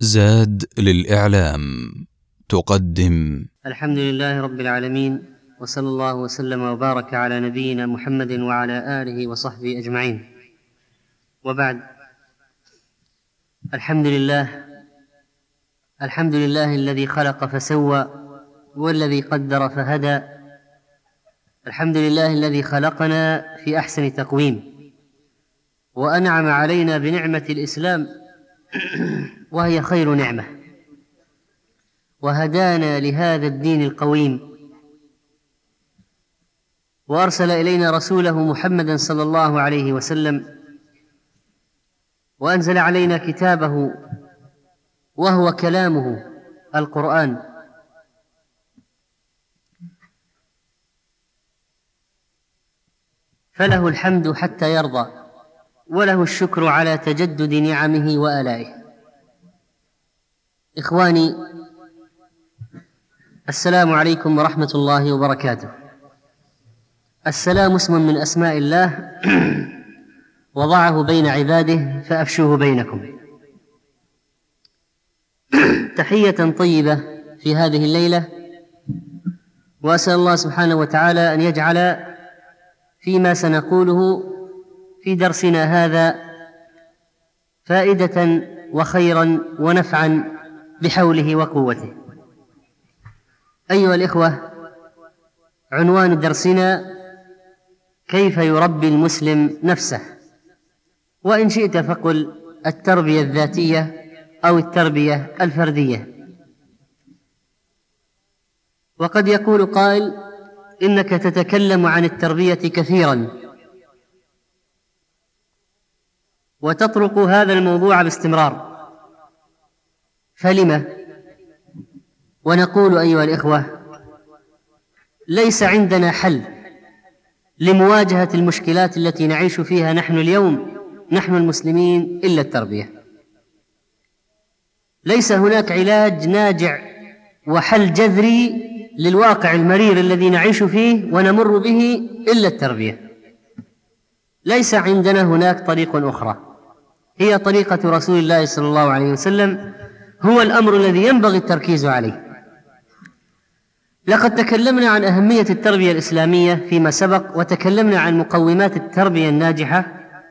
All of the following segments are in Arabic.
زاد للإعلام تقدم. الحمد لله رب العالمين، وصلى الله وسلم وبارك على نبينا محمد وعلى آله وصحبه أجمعين، وبعد. الحمد لله الذي خلق فسوى، والذي قدر فهدى. الحمد لله الذي خلقنا في أحسن تقويم، وأنعم علينا بنعمة الإسلام وهي خير نعمة، وهدانا لهذا الدين القويم، وأرسل إلينا رسوله محمدا صلى الله عليه وسلم، وأنزل علينا كتابه وهو كلامه القرآن. فله الحمد حتى يرضى، وله الشكر على تجدد نعمه وآلائه. إخواني، السلام عليكم ورحمة الله وبركاته. السلام اسم من أسماء الله وضعه بين عباده فأفشوه بينكم. تحية طيبة في هذه الليلة، وأسأل الله سبحانه وتعالى أن يجعل فيما سنقوله في درسنا هذا فائدة وخيرا ونفعا بحوله وقوته. أيها الإخوة، عنوان درسنا: كيف يربي المسلم نفسه، وإن شئت فقل التربية الذاتية أو التربية الفردية. وقد يقول قائل: إنك تتكلم عن التربية كثيرا وتطرق هذا الموضوع باستمرار، فلم؟ ونقول أيها الإخوة: ليس عندنا حل لمواجهة المشكلات التي نعيش فيها نحن اليوم، نحن المسلمين، إلا التربية. ليس هناك علاج ناجع وحل جذري للواقع المرير الذي نعيش فيه ونمر به إلا التربية. ليس عندنا هناك طريق أخرى، هي طريقة رسول الله صلى الله عليه وسلم، هو الأمر الذي ينبغي التركيز عليه. لقد تكلمنا عن أهمية التربية الإسلامية فيما سبق، وتكلمنا عن مقومات التربية الناجحة،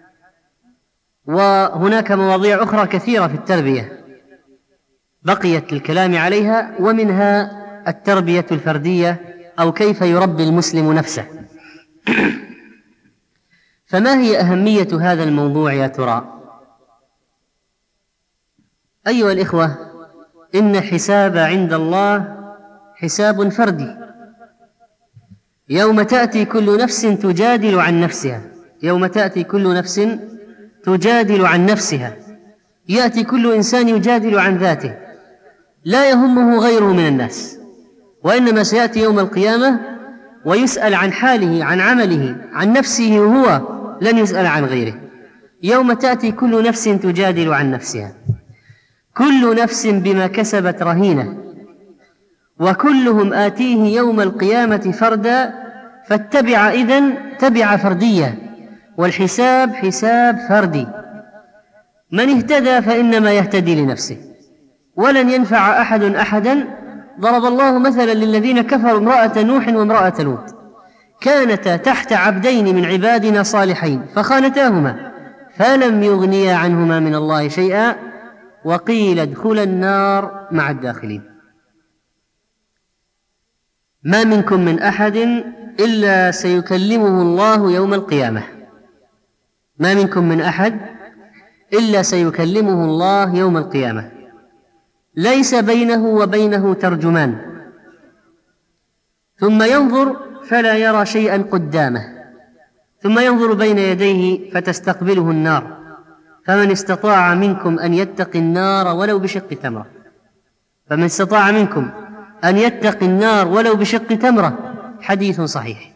وهناك مواضيع أخرى كثيرة في التربية بقيت للكلام عليها، ومنها التربية الفردية أو كيف يربي المسلم نفسه. فما هي أهمية هذا الموضوع يا ترى؟ أيها الإخوة، إن حساب عند الله حساب فردي. يوم تأتي كل نفس تجادل عن نفسها، يوم تأتي كل نفس تجادل عن نفسها، يأتي كل إنسان يجادل عن ذاته، لا يهمه غيره من الناس، وإنما سيأتي يوم القيامة ويسأل عن حاله، عن عمله، عن نفسه، وهو لن يسأل عن غيره. يوم تأتي كل نفس تجادل عن نفسها، كل نفس بما كسبت رهينة، وكلهم آتيه يوم القيامة فردا، فاتبع إذن تبع فردية، والحساب حساب فردي. من اهتدى فإنما يهتدي لنفسه، ولن ينفع أحد أحدا. ضرب الله مثلا للذين كفروا امرأة نوح وامرأة لوط، كانتا تحت عبدين من عبادنا صالحين فخانتاهما فلم يغنيا عنهما من الله شيئا وقيل ادخلا النار مع الداخلين. ما منكم من أحد إلا سيكلمه الله يوم القيامة، ما منكم من أحد إلا سيكلمه الله يوم القيامة، ليس بينه وبينه ترجمان، ثم ينظر فلا يرى شيئا قدامه، ثم ينظر بين يديه فتستقبله النار، فمن استطاع منكم أن يتقي النار ولو بشق تمرة، فمن استطاع منكم أن يتقي النار ولو بشق تمرة. حديث صحيح.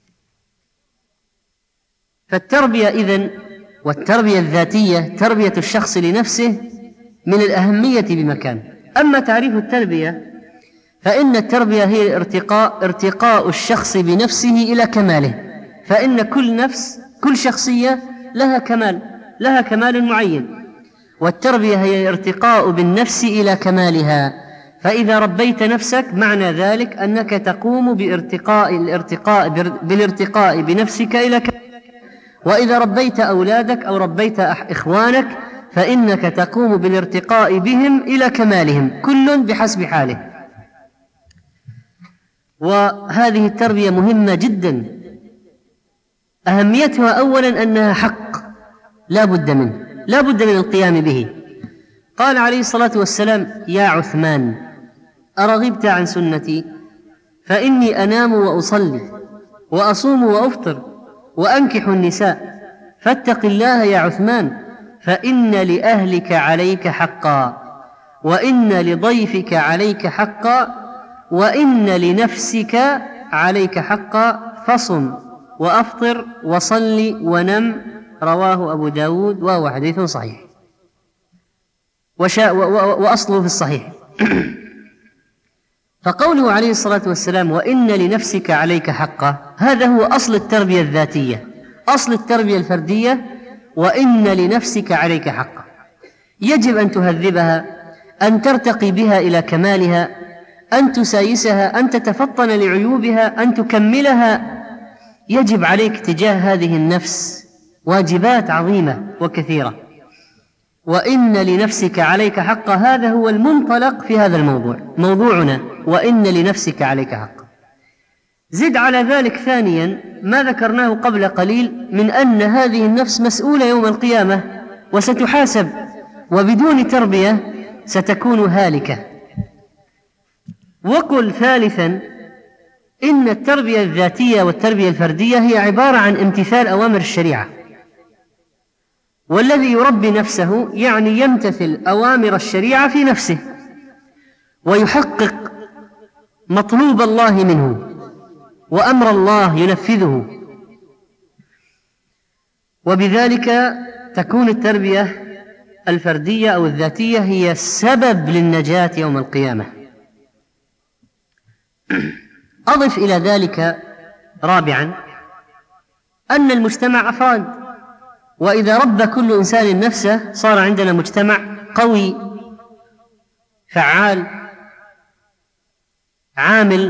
فالتربية إذن، والتربية الذاتية، تربية الشخص لنفسه، من الأهمية بمكان. أما تعريف التربية فإن التربية هي ارتقاء الشخص بنفسه إلى كماله، فإن كل نفس، كل شخصية لها كمال معين، والتربية هي الارتقاء بالنفس إلى كمالها. فإذا ربيت نفسك معنى ذلك أنك تقوم بالارتقاء بنفسك إلى كمالها. وإذا ربيت أولادك أو ربيت إخوانك فإنك تقوم بالارتقاء بهم إلى كمالهم، كل بحسب حاله. وهذه التربية مهمة جدا. أهميتها أولا أنها حق لا بد منه، لا بد من القيام به. قال عليه الصلاة والسلام: يا عثمان أرغبت عن سنتي؟ فإني أنام وأصلي وأصوم وأفطر وأنكح النساء، فاتق الله يا عثمان، فإن لأهلك عليك حقا، وإن لضيفك عليك حقا، وإن لنفسك عليك حقا، فصم وأفطر وصل ونم. رواه أبو داود وهو حديث صحيح وأصله في الصحيح. فقوله عليه الصلاة والسلام: وإن لنفسك عليك حقا، هذا هو أصل التربية الذاتية، أصل التربية الفردية. وإن لنفسك عليك حقا، يجب أن تهذبها، أن ترتقي بها إلى كمالها، أن تسايسها، أن تتفطن لعيوبها، أن تكملها. يجب عليك تجاه هذه النفس واجبات عظيمة وكثيرة. وإن لنفسك عليك حقا، هذا هو المنطلق في هذا الموضوع، موضوعنا وإن لنفسك عليك حقا. زد على ذلك ثانيا ما ذكرناه قبل قليل من أن هذه النفس مسؤولة يوم القيامة وستحاسب، وبدون تربية ستكون هالكة. وقل ثالثا إن التربية الذاتية والتربية الفردية هي عبارة عن امتثال أوامر الشريعة، والذي يربي نفسه يعني يمتثل أوامر الشريعة في نفسه ويحقق مطلوب الله منه وأمر الله ينفذه، وبذلك تكون التربية الفردية أو الذاتية هي السبب للنجاة يوم القيامة. أضف إلى ذلك رابعا أن المجتمع أفراد، وإذا ربى كل إنسان نفسه صار عندنا مجتمع قوي فعال عامل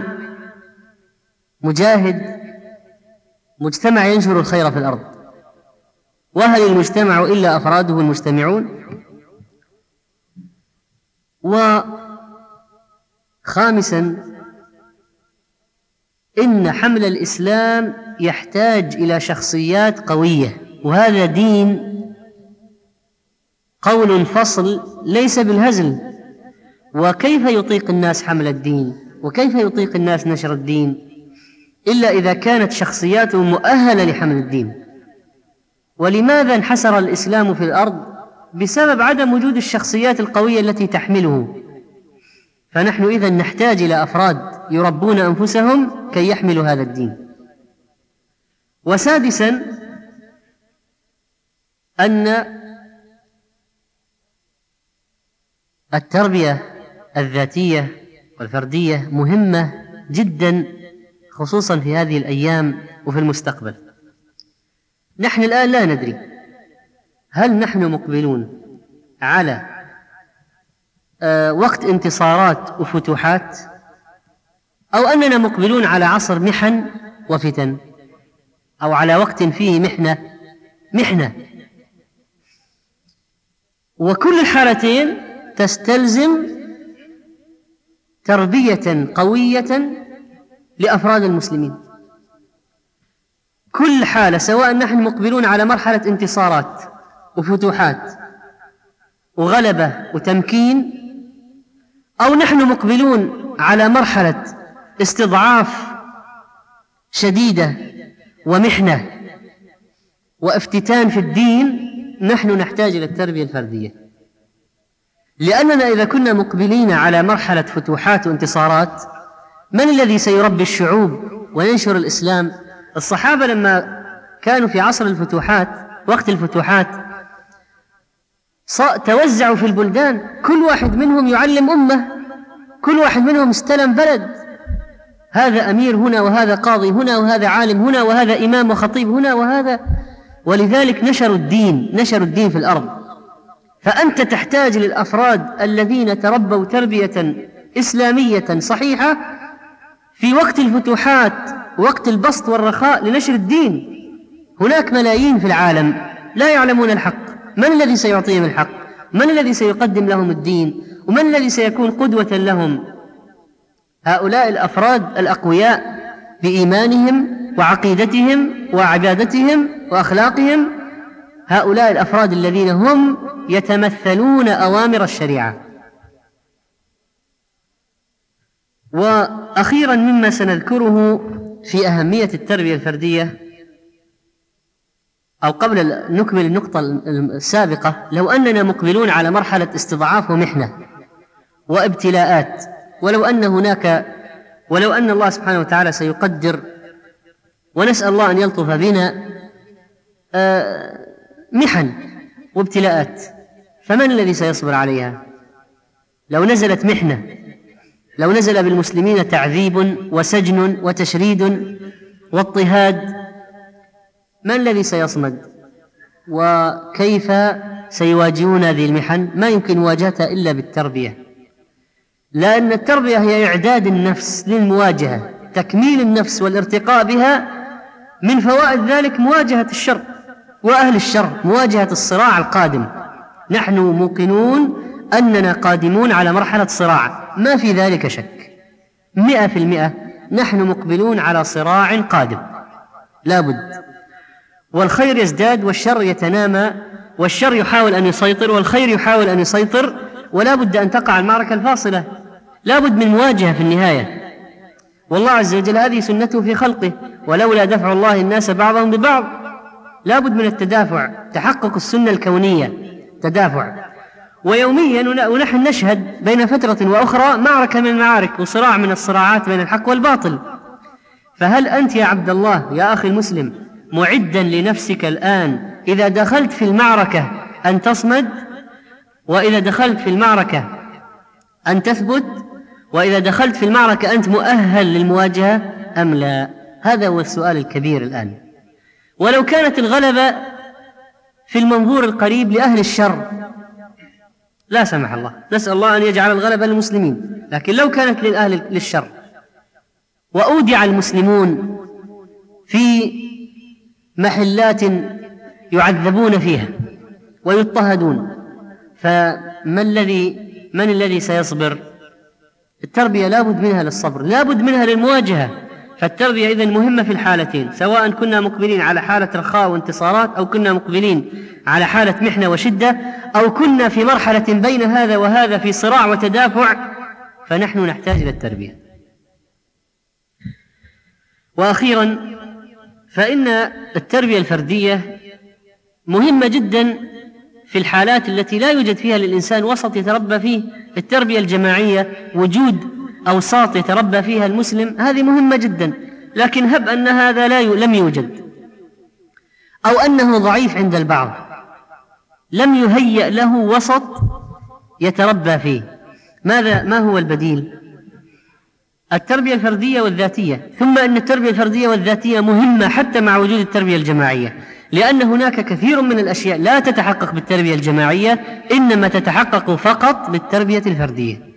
مجاهد، مجتمع ينشر الخير في الأرض. وهل المجتمع إلا أفراده المجتمعون؟ وخامسا إن حمل الإسلام يحتاج إلى شخصيات قوية، وهذا دين قول فصل ليس بالهزل. وكيف يطيق الناس حمل الدين؟ وكيف يطيق الناس نشر الدين إلا إذا كانت شخصياتهم مؤهلة لحمل الدين؟ ولماذا انحسر الإسلام في الأرض؟ بسبب عدم وجود الشخصيات القوية التي تحمله. فنحن إذن نحتاج إلى أفراد يربون أنفسهم كي يحملوا هذا الدين. وسادسا أن التربية الذاتية والفردية مهمة جدا، خصوصا في هذه الأيام وفي المستقبل. نحن الآن لا ندري هل نحن مقبلون على وقت انتصارات وفتوحات، أو أننا مقبلون على عصر محن وفتن، أو على وقت فيه محنة. وكل الحالتين تستلزم تربية قوية لأفراد المسلمين. كل حالة، سواء نحن مقبلون على مرحلة انتصارات وفتوحات وغلبة وتمكين، أو نحن مقبلون على مرحلة استضعاف شديدة ومحنة وافتتان في الدين، نحن نحتاج إلى التربية الفردية. لأننا إذا كنا مقبلين على مرحلة فتوحات وانتصارات، من الذي سيربي الشعوب وينشر الإسلام؟ الصحابة لما كانوا في عصر الفتوحات، وقت الفتوحات، توزعوا في البلدان، كل واحد منهم يعلم أمة، كل واحد منهم استلم بلد، هذا أمير هنا، وهذا قاضي هنا، وهذا عالم هنا، وهذا إمام وخطيب هنا، وهذا. ولذلك نشروا الدين في الأرض. فأنت تحتاج للأفراد الذين تربوا تربية إسلامية صحيحة في وقت الفتوحات، وقت البسط والرخاء لنشر الدين. هناك ملايين في العالم لا يعلمون الحق، من الذي سيعطيهم الحق؟ من الذي سيقدم لهم الدين؟ ومن الذي سيكون قدوة لهم؟ هؤلاء الأفراد الأقوياء بإيمانهم وعقيدتهم وعبادتهم وأخلاقهم، هؤلاء الأفراد الذين هم يتمثلون أوامر الشريعة. وأخيرا مما سنذكره في أهمية التربية الفردية، أو قبل أن نكمل النقطة السابقة، لو أننا مقبلون على مرحلة استضعاف ومحنة وابتلاءات، ولو أن الله سبحانه وتعالى سيقدر، ونسأل الله أن يلطف بنا، محن وابتلاءات، فمن الذي سيصبر عليها؟ لو نزلت محنة، لو نزل بالمسلمين تعذيب وسجن وتشريد واضطهاد، من الذي سيصمد؟ وكيف سيواجهون هذه المحن؟ ما يمكن مواجهتها إلا بالتربية، لأن التربية هي إعداد النفس للمواجهة، تكميل النفس والارتقاء بها. من فوائد ذلك مواجهة الشر وأهل الشر، مواجهة الصراع القادم. نحن موقنون أننا قادمون على مرحلة صراع، ما في ذلك شك، 100%. نحن مقبلون على صراع قادم لا بد، والخير يزداد والشر يتنامى، والشر يحاول أن يسيطر والخير يحاول أن يسيطر، ولا بد أن تقع المعركة الفاصلة، لا بد من مواجهة في النهاية. والله عز وجل هذه سنته في خلقه، ولولا دفع الله الناس بعضهم ببعض، لا بد من التدافع، تحقق السنة الكونية، تدافع. ويوميا ونحن نشهد بين فترة وأخرى معركة من المعارك وصراع من الصراعات بين الحق والباطل. فهل أنت يا عبد الله يا أخي المسلم معدا لنفسك الآن إذا دخلت في المعركة أن تصمد، وإذا دخلت في المعركة أن تثبت، وإذا دخلت في المعركة أنت مؤهل للمواجهة أم لا؟ هذا هو السؤال الكبير الآن. ولو كانت الغلبة في المنظور القريب لأهل الشر، لا سمح الله، نسأل الله أن يجعل الغلبة للمسلمين، لكن لو كانت للشر وأودع المسلمون في محلات يعذبون فيها ويضطهدون، فمن الذي سيصبر؟ التربية لا بد منها للصبر، لا بد منها للمواجهة. فالتربية إذن مهمة في الحالتين، سواء كنا مقبلين على حالة رخاء وانتصارات، أو كنا مقبلين على حالة محنة وشدة، أو كنا في مرحلة بين هذا وهذا في صراع وتدافع، فنحن نحتاج إلى التربية. وأخيرا، فإن التربية الفردية مهمة جدا في الحالات التي لا يوجد فيها للإنسان وسط يتربى فيه. التربية الجماعية، وجود أوساط يتربى فيها المسلم، هذه مهمة جدا، لكن هب أن هذا لم يوجد، أو أنه ضعيف عند البعض، لم يهيأ له وسط يتربى فيه. ما هو البديل؟ التربية الفردية والذاتية. ثم أن التربية الفردية والذاتية مهمة حتى مع وجود التربية الجماعية، لأن هناك كثير من الأشياء لا تتحقق بالتربية الجماعية، إنما تتحقق فقط بالتربية الفردية.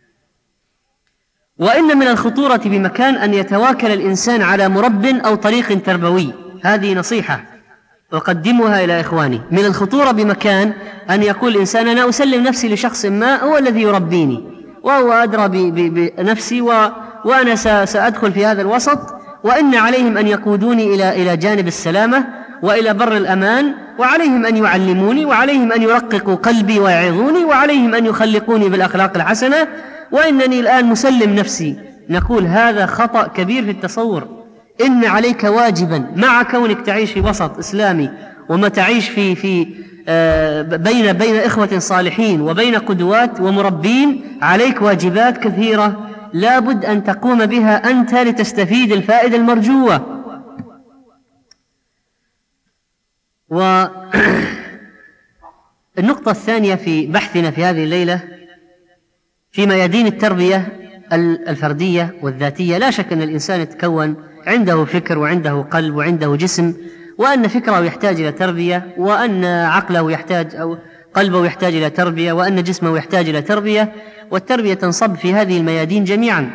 وإن من الخطورة بمكان أن يتواكل الإنسان على مرب أو طريق تربوي. هذه نصيحة أقدمها إلى إخواني. من الخطورة بمكان أن يقول الإنسان أنا أسلم نفسي لشخص ما هو الذي يربيني، وهو أدرى بنفسي، وأنا سأدخل في هذا الوسط، وإن عليهم أن يقودوني إلى جانب السلامة وإلى بر الأمان، وعليهم أن يعلموني، وعليهم أن يرققوا قلبي ويعظوني، وعليهم أن يخلقوني بالأخلاق الحسنة، وإنني الآن مسلم نفسي. نقول هذا خطأ كبير في التصور. إن عليك واجبا مع كونك تعيش في وسط إسلامي، وما تعيش في بين إخوة صالحين وبين قدوات ومربين، عليك واجبات كثيرة لا بد أن تقوم بها أنت لتستفيد الفائدة المرجوة. والنقطة الثانية في بحثنا في هذه الليلة فيما يدين التربية الفردية والذاتية، لا شك أن الإنسان يتكون عنده فكر وعنده قلب وعنده جسم، وأن فكره يحتاج إلى تربية، وأن عقله يحتاج أو قلبه يحتاج إلى تربية، وأن جسمه يحتاج إلى تربية، والتربية تنصب في هذه الميادين جميعا.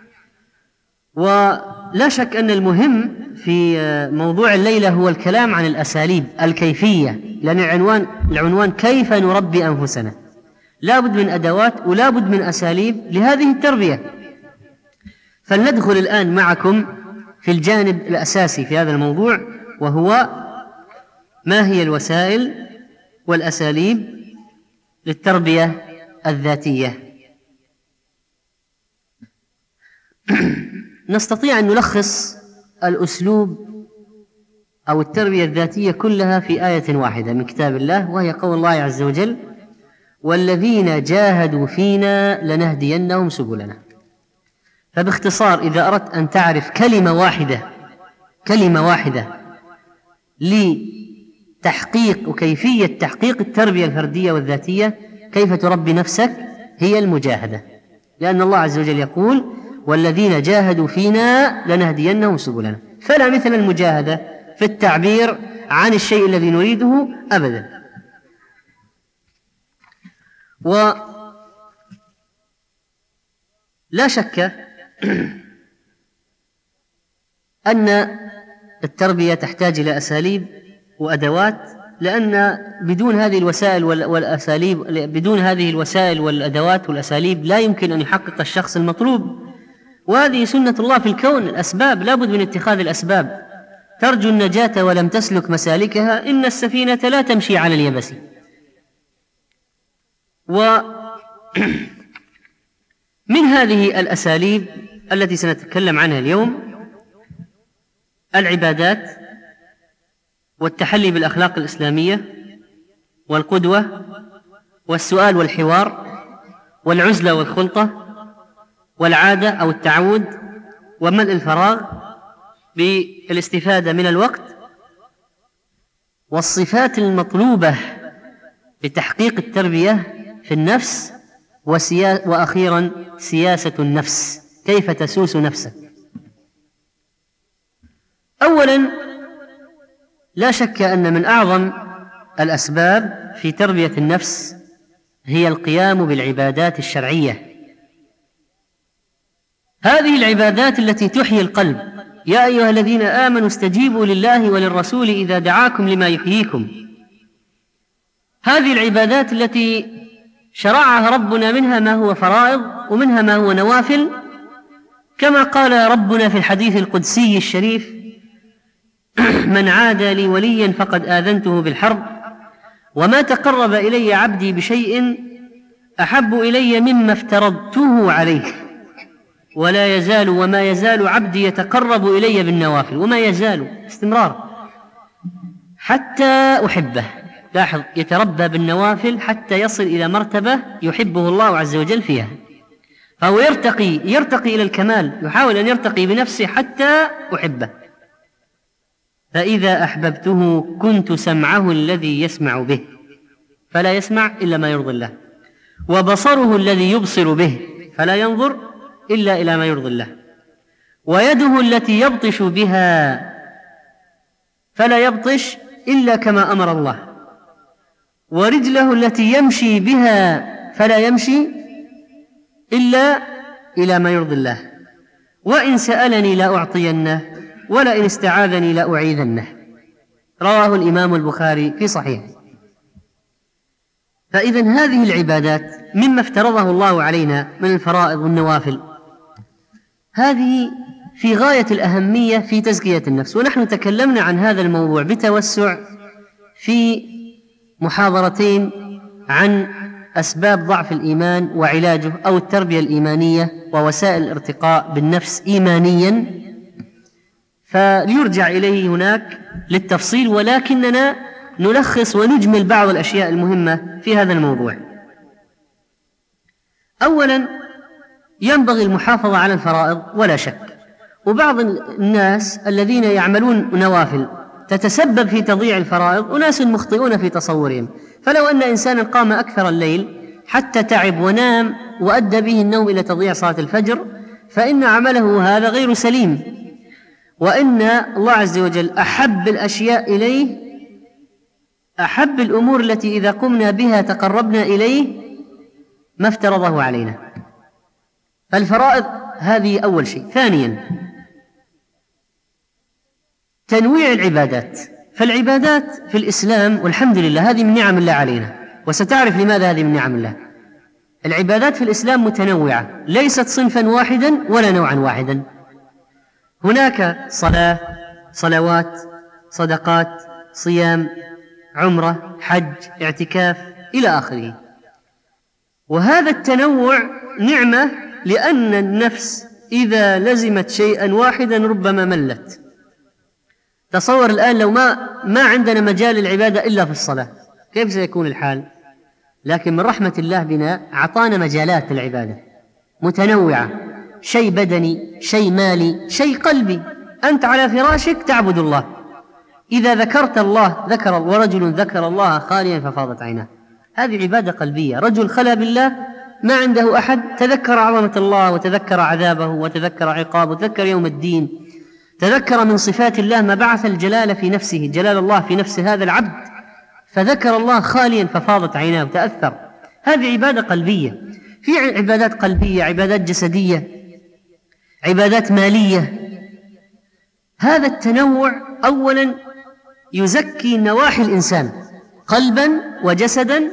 ولا شك أن المهم في موضوع الليلة هو الكلام عن الأساليب الكيفية، لأن العنوان كيف نربي أنفسنا. لا بد من أدوات ولا بد من أساليب لهذه التربية. فلندخل الآن معكم في الجانب الأساسي في هذا الموضوع، وهو ما هي الوسائل والأساليب للتربية الذاتية. نستطيع أن نلخص الأسلوب أو التربية الذاتية كلها في آية واحدة من كتاب الله، وهي قول الله عز وجل: والذين جاهدوا فينا لنهدينهم سبلنا. فباختصار إذا أردت أن تعرف كلمة واحدة لتحقيق وكيفية تحقيق التربية الفردية والذاتية، كيف تربي نفسك، هي المجاهدة. لأن الله عز وجل يقول: والذين جاهدوا فينا لنهدينهم سبلنا. فلا مثل المجاهدة في التعبير عن الشيء الذي نريده أبدا. ولا شك أن التربية تحتاج إلى أساليب وأدوات، لأن بدون هذه الوسائل والأدوات والأساليب لا يمكن أن يحقق الشخص المطلوب. وهذه سنة الله في الكون، الأسباب لا بد من اتخاذ الأسباب. ترجو النجاة ولم تسلك مسالكها، إن السفينة لا تمشي على اليبس. ومن هذه الأساليب التي سنتكلم عنها اليوم العبادات، والتحلي بالأخلاق الإسلامية، والقدوة، والسؤال والحوار، والعزلة والخلطة، والعادة أو التعود، وملء الفراغ بالاستفادة من الوقت، والصفات المطلوبة لتحقيق التربية في النفس، وأخيرا سياسة النفس، كيف تسوس نفسك. أولا، لا شك أن من أعظم الأسباب في تربية النفس هي القيام بالعبادات الشرعية. هذه العبادات التي تحيي القلب. يا أيها الذين آمنوا استجيبوا لله وللرسول إذا دعاكم لما يحييكم. هذه العبادات التي شرعها ربنا، منها ما هو فرائض ومنها ما هو نوافل، كما قال ربنا في الحديث القدسي الشريف: من عادى لي وليا فقد آذنته بالحرب، وما تقرب إلي عبدي بشيء أحب إلي مما افترضته عليه، وما يزال عبدي يتقرب إلي بالنوافل، وما يزال استمرار حتى أحبه. لاحظ، يتربى بالنوافل حتى يصل إلى مرتبة يحبه الله عز وجل فيها، فهو يرتقي إلى الكمال، يحاول أن يرتقي بنفسه حتى أحبه. فإذا أحببته كنت سمعه الذي يسمع به فلا يسمع إلا ما يرضي الله، وبصره الذي يبصر به فلا ينظر إلا إلى ما يرضي الله، ويده التي يبطش بها فلا يبطش إلا كما أمر الله، ورجله التي يمشي بها فلا يمشي إلا إلى ما يرضي الله، وإن سألني لأعطينه ولئن استعاذني لأعيذنه. رواه الإمام البخاري في صحيحه. فإذن هذه العبادات مما افترضه الله علينا من الفرائض والنوافل، هذه في غاية الأهمية في تزكية النفس. ونحن تكلمنا عن هذا الموضوع بتوسع في محاضرتين عن أسباب ضعف الإيمان وعلاجه، أو التربية الإيمانية ووسائل الارتقاء بالنفس إيمانيا، فليرجع إليه هناك للتفصيل، ولكننا نلخص ونجمل بعض الأشياء المهمة في هذا الموضوع. أولا، ينبغي المحافظة على الفرائض ولا شك، وبعض الناس الذين يعملون نوافل تتسبب في تضييع الفرائض أناس مخطئون في تصورهم. فلو أن إنسانا قام أكثر الليل حتى تعب ونام وأدى به النوم إلى تضييع صلاة الفجر، فإن عمله هذا غير سليم، وإن الله عز وجل أحب الأشياء إليه أحب الأمور التي إذا قمنا بها تقربنا إليه ما افترضه علينا. فالفرائض هذه أول شيء. ثانيا تنويع العبادات. فالعبادات في الإسلام والحمد لله هذه من نعم الله علينا، وستعرف لماذا هذه من نعم الله. العبادات في الإسلام متنوعة، ليست صنفا واحدا ولا نوعا واحدا. هناك صلاة، صلوات، صدقات، صيام، عمرة، حج، اعتكاف إلى آخره. وهذا التنوع نعمة، لأن النفس إذا لزمت شيئا واحدا ربما ملت. تصور الآن لو ما عندنا مجال العبادة إلا في الصلاة، كيف سيكون الحال؟ لكن من رحمة الله بنا أعطانا مجالات العبادة متنوعة، شيء بدني، شيء مالي، شيء قلبي. أنت على فراشك تعبد الله، إذا ذكرت الله ذكر، ورجل ذكر الله خاليا ففاضت عيناه، هذه عبادة قلبية. رجل خلا بالله ما عنده أحد، تذكر عظمة الله وتذكر عذابه وتذكر عقابه وتذكر يوم الدين، تذكر من صفات الله ما بعث الجلال في نفسه، جلال الله في نفس هذا العبد، فذكر الله خاليا ففاضت عيناه وتأثر. هذه عبادة قلبية. في عبادات قلبية، عبادات جسدية، عبادات مالية. هذا التنوع أولا يزكي نواحي الإنسان قلبا وجسدا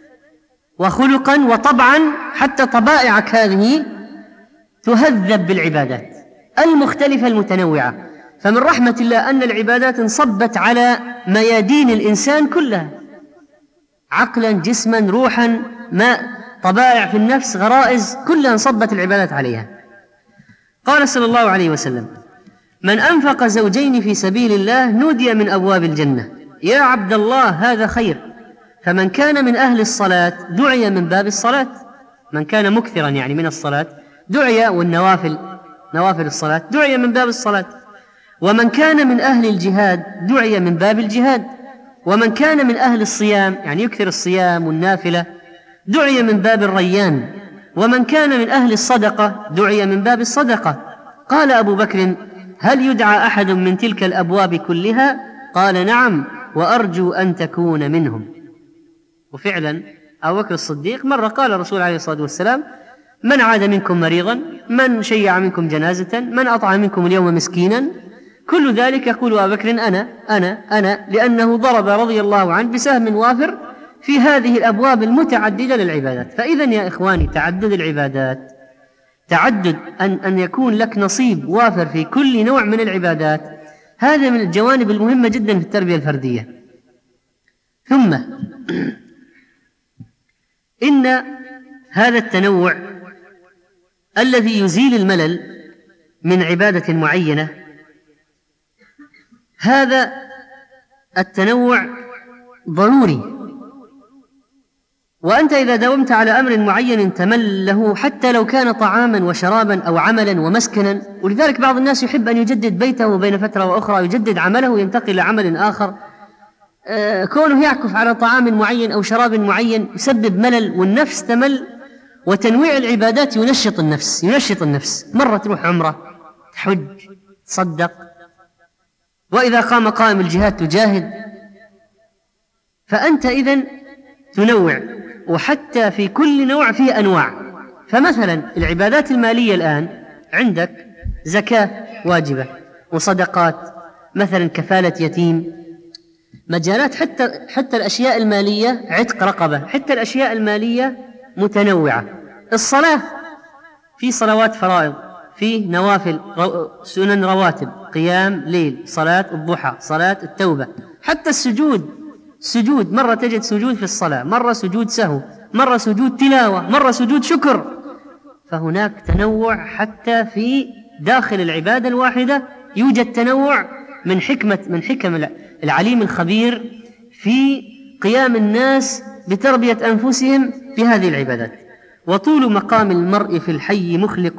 وخلقا وطبعا، حتى طبائعك هذه تهذب بالعبادات المختلفة المتنوعة. فمن رحمة الله أن العبادات انصبت على ميادين الإنسان كلها، عقلا، جسما، روحا، طبائع في النفس، غرائز، كلها انصبت العبادات عليها. قال صلى الله عليه وسلم: من أنفق زوجين في سبيل الله نودي من أبواب الجنة يا عبد الله هذا خير. فمن كان من أهل الصلاة دعي من باب الصلاة، من كان مكثرا يعني من الصلاة دعي، والنوافل، نوافل الصلاة دعي من باب الصلاة. ومن كان من أهل الجهاد دعي من باب الجهاد. ومن كان من أهل الصيام يعني يكثر الصيام والنافلة دعي من باب الريان. ومن كان من أهل الصدقة دعي من باب الصدقة. قال أبو بكر: هل يدعى أحد من تلك الأبواب كلها؟ قال: نعم، وأرجو أن تكون منهم. وفعلا أبو بكر الصديق مرة قال الرسول عليه الصلاة والسلام: من عاد منكم مريضا، من شيع منكم جنازة، من أطعم منكم اليوم مسكينا. كل ذلك يقول أبو بكر: أنا، لأنه ضرب رضي الله عنه بسهم وافر في هذه الأبواب المتعددة للعبادات. فإذن يا إخواني تعدد العبادات، تعدد أن يكون لك نصيب وافر في كل نوع من العبادات، هذا من الجوانب المهمة جدا في التربية الفردية. ثم إن هذا التنوع الذي يزيل الملل من عبادة معينة، هذا التنوع ضروري. وأنت إذا داومت على أمر معين تمل له، حتى لو كان طعاما وشرابا أو عملا ومسكنا. ولذلك بعض الناس يحب أن يجدد بيته بين فترة وأخرى، يجدد عمله وينتقل لعمل آخر. كونه يعكف على طعام معين أو شراب معين يسبب ملل، والنفس تمل. وتنويع العبادات ينشط النفس. مرة تروح عمرة، تحج، تصدق، وإذا قام قائم الجهاد تجاهد. فأنت إذن تنوع، وحتى في كل نوع فيه أنواع. فمثلا العبادات المالية الآن عندك زكاة واجبة وصدقات، مثلا كفالة يتيم، مجالات. حتى الأشياء المالية، عتق رقبة، حتى الأشياء المالية متنوعة. الصلاة، في صلوات فرائض، في نوافل، سنن رواتب، قيام ليل، صلاة الضحى، صلاة التوبة. حتى السجود مرة تجد سجود في الصلاة، مرة سجود سهو، مرة سجود تلاوة، مرة سجود شكر. فهناك تنوع حتى في داخل العبادة الواحدة، يوجد تنوع من حكم العليم الخبير في قيام الناس بتربية أنفسهم بهذه العبادات. وطول مقام المرء في الحي مخلق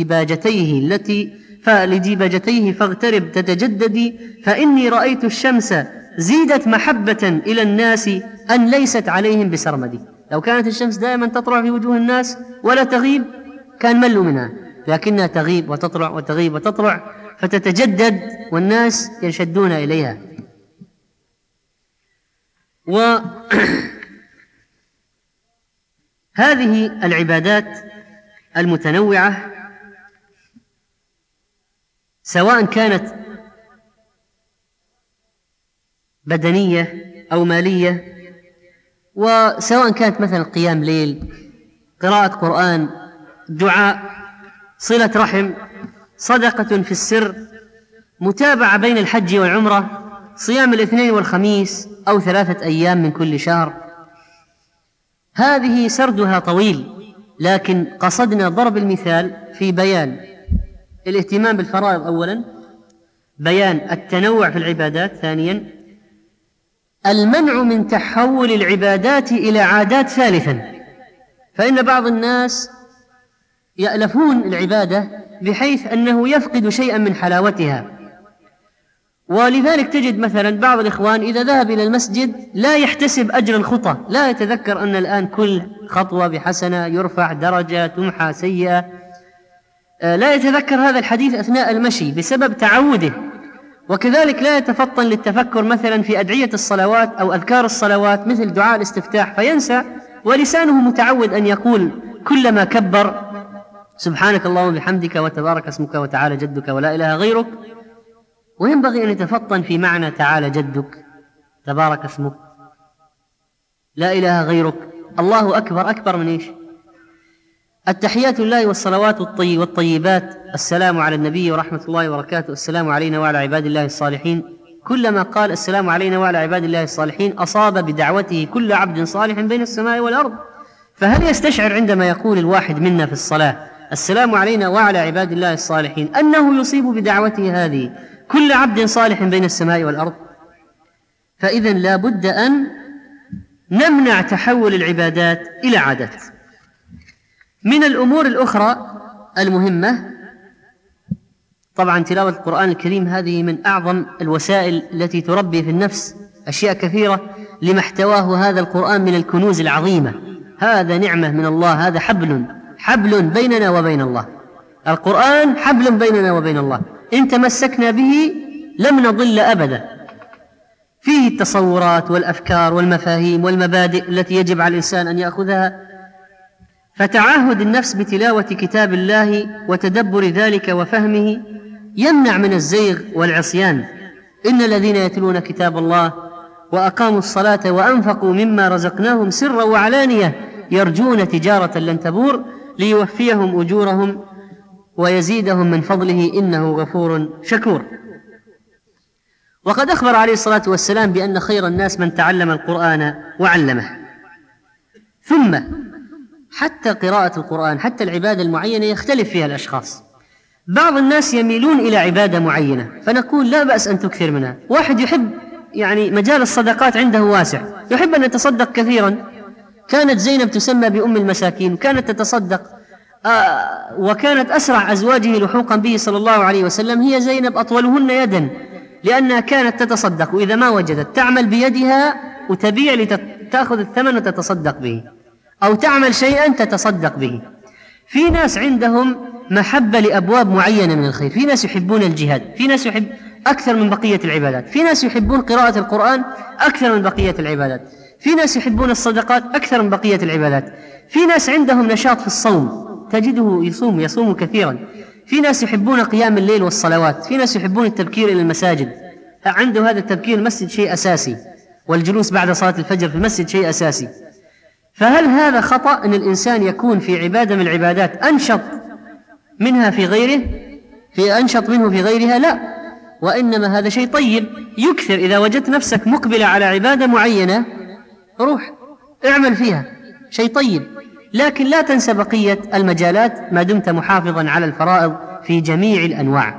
لديباجتيه فاغترب تتجددي. فإني رأيت الشمس زيدت محبة إلى الناس أن ليست عليهم بسرمدي. لو كانت الشمس دائما تطلع في وجوه الناس ولا تغيب كان ملوا منها، لكنها تغيب وتطلع وتغيب وتطلع فتتجدد والناس ينشدون إليها. وهذه العبادات المتنوعة سواء كانت بدنية أو مالية، وسواء كانت مثلا قيام ليل، قراءة قرآن، دعاء، صلة رحم، صدقة في السر، متابعة بين الحج والعمرة، صيام الاثنين والخميس أو 3 أيام من كل شهر، هذه سردها طويل، لكن قصدنا ضرب المثال في بيان الاهتمام بالفرائض أولا، بيان التنوع في العبادات ثانيا، المنع من تحول العبادات إلى عادات ثالثا، فإن بعض الناس يألفون العبادة بحيث أنه يفقد شيئا من حلاوتها، ولذلك تجد مثلا بعض الإخوان إذا ذهب إلى المسجد لا يحتسب أجر الخطى، لا يتذكر أن الآن كل خطوة بحسنة، يرفع درجة، تمحى سيئة، لا يتذكر هذا الحديث أثناء المشي بسبب تعوده، وكذلك لا يتفطن للتفكر مثلا في أدعية الصلوات أو أذكار الصلوات مثل دعاء الاستفتاح فينسى، ولسانه متعود أن يقول كلما كبر سبحانك اللهم وبحمدك وتبارك اسمك وتعالى جدك ولا إله غيرك، وينبغي أن يتفطن في معنى تعالى جدك، تبارك اسمك، لا إله غيرك، الله أكبر، أكبر من إيش؟ التحيات لله والصلوات والطيبات، السلام على النبي ورحمة الله وبركاته، السلام علينا وعلى عباد الله الصالحين، كلما قال السلام علينا وعلى عباد الله الصالحين أصاب بدعوته كل عبد صالح بين السماء والأرض. فهل يستشعر عندما يقول الواحد منا في الصلاة السلام علينا وعلى عباد الله الصالحين أنه يصيب بدعوته هذه كل عبد صالح بين السماء والأرض؟ فإذن لا بد أن نمنع تحول العبادات إلى عادات. من الأمور الأخرى المهمة، طبعا تلاوة القرآن الكريم هذه من أعظم الوسائل التي تربي في النفس أشياء كثيرة لما احتواه هذا القرآن من الكنوز العظيمة، هذا نعمة من الله، هذا حبل بيننا وبين الله، القرآن حبل بيننا وبين الله، إن تمسكنا به لم نضل أبدا، فيه التصورات والأفكار والمفاهيم والمبادئ التي يجب على الإنسان أن يأخذها، فتعاهد النفس بتلاوة كتاب الله وتدبر ذلك وفهمه يمنع من الزيغ والعصيان. إن الذين يتلون كتاب الله وأقاموا الصلاة وأنفقوا مما رزقناهم سرا وعلانية يرجون تجارة لن تبور ليوفيهم أجورهم ويزيدهم من فضله إنه غفور شكور. وقد أخبر عليه الصلاة والسلام بأن خير الناس من تعلم القرآن وعلمه. ثم حتى قراءة القرآن، حتى العبادة المعينة يختلف فيها الأشخاص، بعض الناس يميلون إلى عبادة معينة فنقول لا بأس أن تكثر منها، واحد يحب مجال الصدقات عنده واسع، يحب أن يتصدق كثيرا، كانت زينب تسمى بأم المساكين، كانت تتصدق وكانت أسرع أزواجه لحوقا به صلى الله عليه وسلم هي زينب أطولهن يدا، لأنها كانت تتصدق، وإذا ما وجدت تعمل بيدها وتبيع لتأخذ الثمن وتتصدق به، أو تعمل شيئا تتصدق به. في ناس عندهم محبة لأبواب معينة من الخير، في ناس يحبون الجهاد، في ناس يحب أكثر من بقية العبادات، في ناس يحبون قراءة القرآن أكثر من بقية العبادات، في ناس يحبون الصدقات أكثر من بقية العبادات، في ناس عندهم نشاط في الصوم تجده يصوم كثيرا، في ناس يحبون قيام الليل والصلوات، في ناس يحبون التبكير إلى المساجد، عنده هذا التبكير المسجد شيء أساسي، والجلوس بعد صلاة الفجر في المسجد شيء أساسي. فهل هذا خطأ أن الإنسان يكون في عبادة من العبادات أنشط منه في غيرها؟ لا، وإنما هذا شيء طيب يكثر. إذا وجدت نفسك مقبلة على عبادة معينة روح اعمل فيها، شيء طيب، لكن لا تنسى بقية المجالات ما دمت محافظا على الفرائض في جميع الأنواع.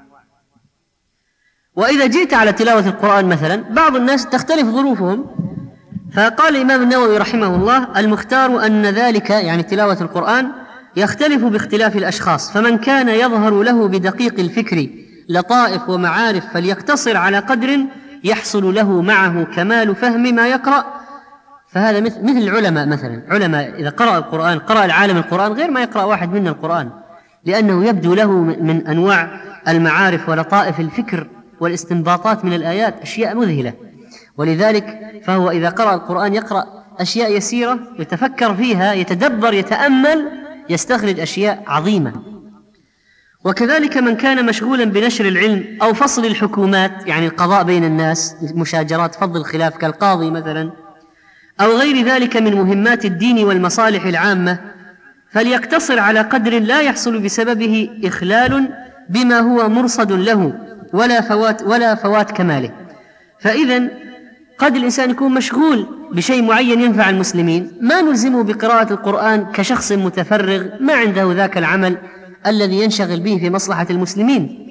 وإذا جئت على تلاوة القرآن مثلا، بعض الناس تختلف ظروفهم، فقال الإمام النووي رحمه الله المختار أن ذلك تلاوة القرآن يختلف باختلاف الأشخاص، فمن كان يظهر له بدقيق الفكر لطائف ومعارف فليقتصر على قدر يحصل له معه كمال فهم ما يقرأ، فهذا مثل العلماء مثلا، علماء إذا قرأ القرآن قرأ العالم القرآن غير ما يقرأ واحد منا القرآن، لأنه يبدو له من أنواع المعارف ولطائف الفكر والاستنباطات من الآيات أشياء مذهلة. ولذلك فهو إذا قرأ القرآن يقرأ أشياء يسيرة يتفكر فيها، يتدبر، يتأمل، يستخرج أشياء عظيمة. وكذلك من كان مشغولا بنشر العلم أو فصل الحكومات، يعني القضاء بين الناس، مشاجرات، فض الخلاف كالقاضي مثلا، أو غير ذلك من مهمات الدين والمصالح العامة، فليقتصر على قدر لا يحصل بسببه إخلال بما هو مرصد له ولا فوات كماله. فإذا قد الإنسان يكون مشغول بشيء معين ينفع المسلمين، ما نلزمه بقراءة القرآن كشخص متفرغ ما عنده ذاك العمل الذي ينشغل به في مصلحة المسلمين.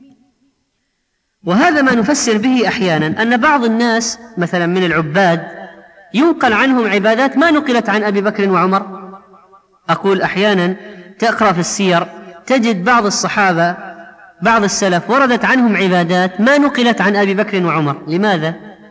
وهذا ما نفسر به أحيانا أن بعض الناس مثلا من العباد ينقل عنهم عبادات ما نقلت عن أبي بكر وعمر. أقول أحيانا تقرأ في السير تجد بعض الصحابة بعض السلف وردت عنهم عبادات ما نقلت عن أبي بكر وعمر. لماذا؟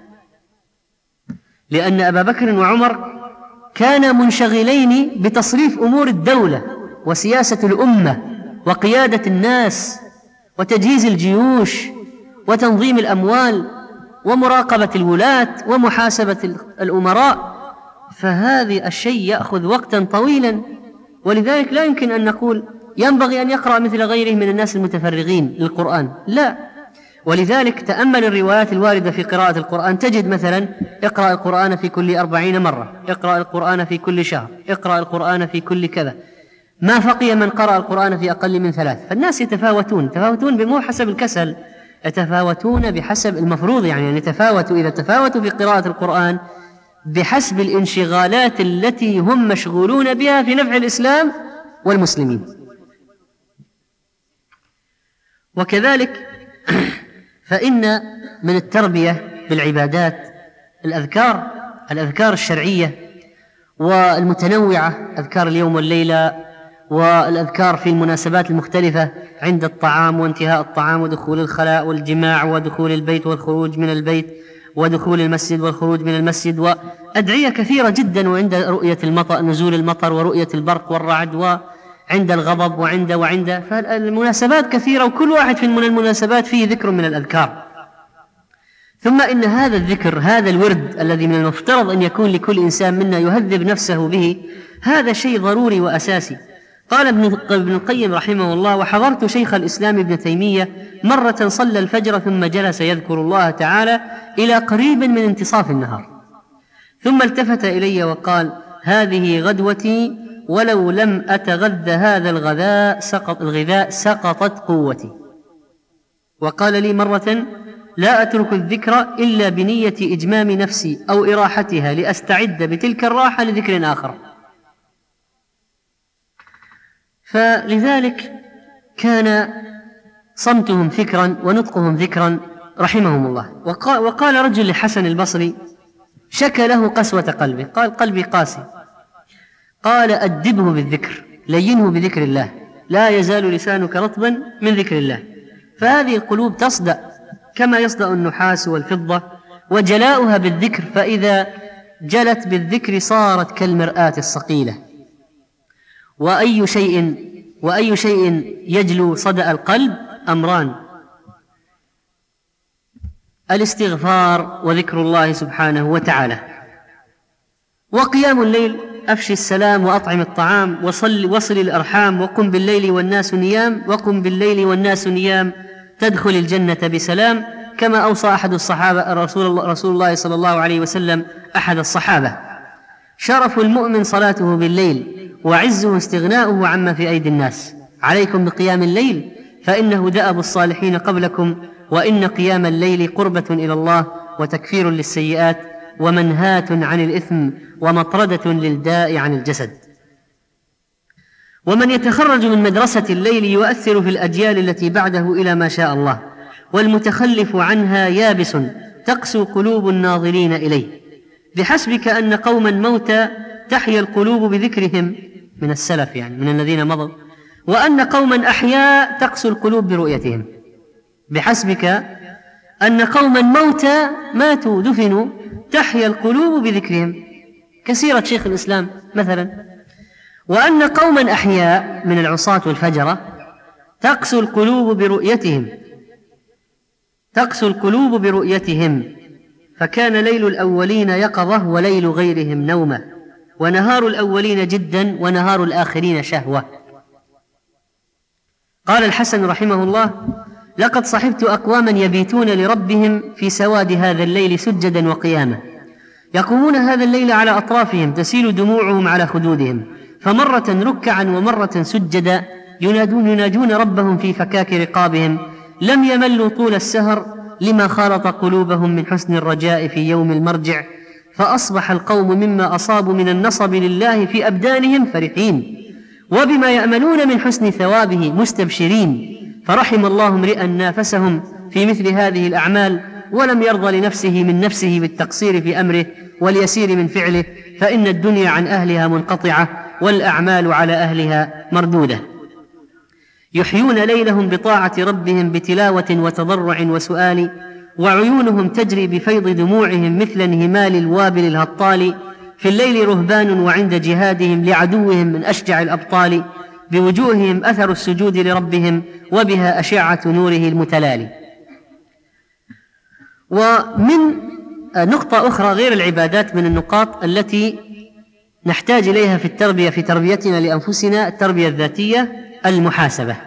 لأن أبا بكر وعمر كانا منشغلين بتصريف أمور الدولة وسياسة الأمة وقيادة الناس وتجهيز الجيوش وتنظيم الأموال ومراقبة الولاة ومحاسبة الأمراء، فهذا الشيء يأخذ وقتا طويلا. ولذلك لا يمكن أن نقول ينبغي أن يقرأ مثل غيره من الناس المتفرغين للقرآن، لا. ولذلك تأمل الروايات الواردة في قراءة القرآن، تجد مثلا اقرأ القرآن في كل 40 مرة، اقرأ القرآن في كل شهر، اقرأ القرآن في كل كذا. ما فقي من قرأ القرآن في أقل من 3. فالناس يتفاوتون مو حسب الكسل، يتفاوتون بحسب المفروض، يعني إذا تفاوتوا في قراءة القرآن بحسب الانشغالات التي هم مشغولون بها في نفع الإسلام والمسلمين. وكذلك فإن من التربية بالعبادات الأذكار الشرعية والمتنوعة، أذكار اليوم والليلة والأذكار في المناسبات المختلفة عند الطعام وانتهاء الطعام ودخول الخلاء والجماع ودخول البيت والخروج من البيت ودخول المسجد والخروج من المسجد، وأدعية كثيرة جدا، وعند رؤية المطر نزول المطر ورؤية البرق والرعد وعند الغضب وعند فالمناسبات كثيرة، وكل واحد من المناسبات فيه ذكر من الأذكار. ثم إن هذا الذكر، هذا الورد الذي من المفترض أن يكون لكل إنسان منا يهذب نفسه به، هذا شيء ضروري وأساسي. قال ابن القيم رحمه الله: وحضرت شيخ الإسلام ابن تيمية مرة صلى الفجر ثم جلس يذكر الله تعالى إلى قريب من انتصاف النهار، ثم التفت إلي وقال: هذه غدوتي، ولو لم أتغذى هذا الغذاء سقطت قوتي. وقال لي مرة: لا أترك الذكر إلا بنية إجمام نفسي أو إراحتها لأستعد بتلك الراحة لذكر آخر. فلذلك كان صمتهم فكرا ونطقهم ذكرا رحمهم الله. وقال رجل لحسن البصري شكى له قسوة قلبه، قال: قلبي قاسي. قال: أدبه بالذكر، لينه بذكر الله، لا يزال لسانك رطبا من ذكر الله. فهذه القلوب تصدأ كما يصدأ النحاس والفضة، وجلاؤها بالذكر، فإذا جلت بالذكر صارت كالمرآة الصقيلة. وأي شيء يجلو صدأ القلب؟ أمران: الاستغفار وذكر الله سبحانه وتعالى، وقيام الليل، أفشي السلام وأطعم الطعام وصل الأرحام، وقم بالليل والناس نيام تدخل الجنة بسلام، كما أوصى أحد الصحابة رسول الله صلى الله عليه وسلم أحد الصحابة: شرف المؤمن صلاته بالليل، وعزه استغناؤه عما في أيدي الناس. عليكم بقيام الليل، فإنه دأب الصالحين قبلكم، وإن قيام الليل قربة إلى الله وتكفير للسيئات ومنهاة عن الإثم ومطردة للداء عن الجسد. ومن يتخرج من مدرسة الليل يؤثر في الأجيال التي بعده إلى ما شاء الله، والمتخلف عنها يابس تقسو قلوب الناظرين إليه. بحسبك أن قوما موتى تحيا القلوب بذكرهم، من السلف يعني من الذين مضوا، وأن قوما أحياء تقسو القلوب برؤيتهم. بحسبك أن قوما موتى ماتوا دفنوا تحيا القلوب بذكرهم، كسيرة شيخ الإسلام مثلا. وأن قوما أحياء من العصاة والفجرة تقسو القلوب برؤيتهم. فكان ليل الأولين يقظة وليل غيرهم نومة، ونهار الأولين جدا ونهار الآخرين شهوة. قال الحسن رحمه الله: لقد صحبت أقواما يبيتون لربهم في سواد هذا الليل سجدا وقياما، يقومون هذا الليل على أطرافهم تسيل دموعهم على خدودهم، فمرة ركعا ومرة سجدا يناجون ربهم في فكاك رقابهم، لم يملوا طول السهر لما خالط قلوبهم من حسن الرجاء في يوم المرجع، فأصبح القوم مما أصابوا من النصب لله في أبدانهم فرحين، وبما يأملون من حسن ثوابه مستبشرين. فرحم الله امرئا نافسهم في مثل هذه الأعمال ولم يرضى لنفسه من نفسه بالتقصير في أمره واليسير من فعله، فإن الدنيا عن أهلها منقطعة والأعمال على أهلها مردودة. يحيون ليلهم بطاعة ربهم بتلاوة وتضرع وسؤال، وعيونهم تجري بفيض دموعهم مثل انهمال الوابل الهطال، في الليل رهبان وعند جهادهم لعدوهم من أشجع الأبطال، بوجوههم أثر السجود لربهم وبها أشعة نوره المتلالي. ومن نقطة أخرى غير العبادات من النقاط التي نحتاج إليها في التربية في تربيتنا لأنفسنا، التربية الذاتية، المحاسبة.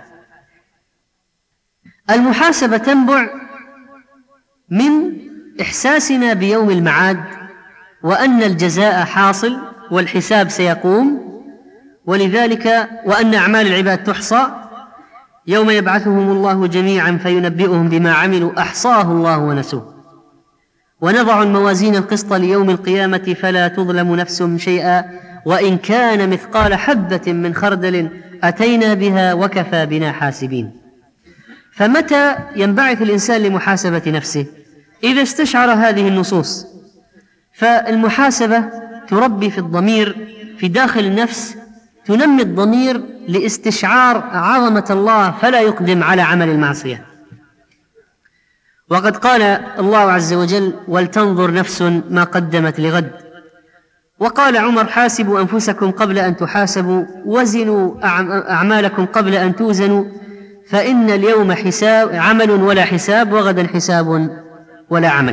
المحاسبة تنبع من إحساسنا بيوم المعاد، وأن الجزاء حاصل والحساب سيقوم، ولذلك وأن أعمال العباد تحصى يوم يبعثهم الله جميعا فينبئهم بما عملوا أحصاه الله ونسوه، ونضع الموازين القسط ليوم القيامة فلا تظلم نفس شيئا وإن كان مثقال حبة من خردل أتينا بها وكفى بنا حاسبين. فمتى ينبعث الإنسان لمحاسبة نفسه؟ إذا استشعر هذه النصوص. فالمحاسبة تربي في الضمير في داخل النفس، تنمي الضمير لاستشعار عظمة الله فلا يقدم على عمل المعصية. وقد قال الله عز وجل: ولتنظر نفس ما قدمت لغد. وقال عمر: حاسبوا أنفسكم قبل أن تحاسبوا، وزنوا أعمالكم قبل أن توزنوا، فإن اليوم عمل ولا حساب، وغدا حساب ولا عمل.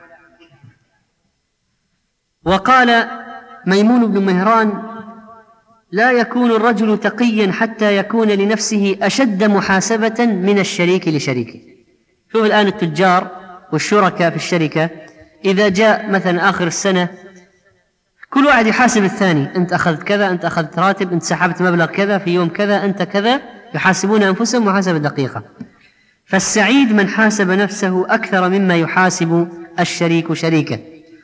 وقال ميمون بن مهران: لا يكون الرجل تقيا حتى يكون لنفسه أشد محاسبة من الشريك لشريكه. شوف الآن التجار والشركاء في الشركة، إذا جاء مثلا آخر السنة كل واحد يحاسب الثاني: أنت أخذت كذا، أنت أخذت راتب، أنت سحبت مبلغ كذا في يوم كذا، أنت كذا. يحاسبون أنفسهم محاسبة دقيقة. فالسعيد من حاسب نفسه أكثر مما يحاسب الشريك شريكه.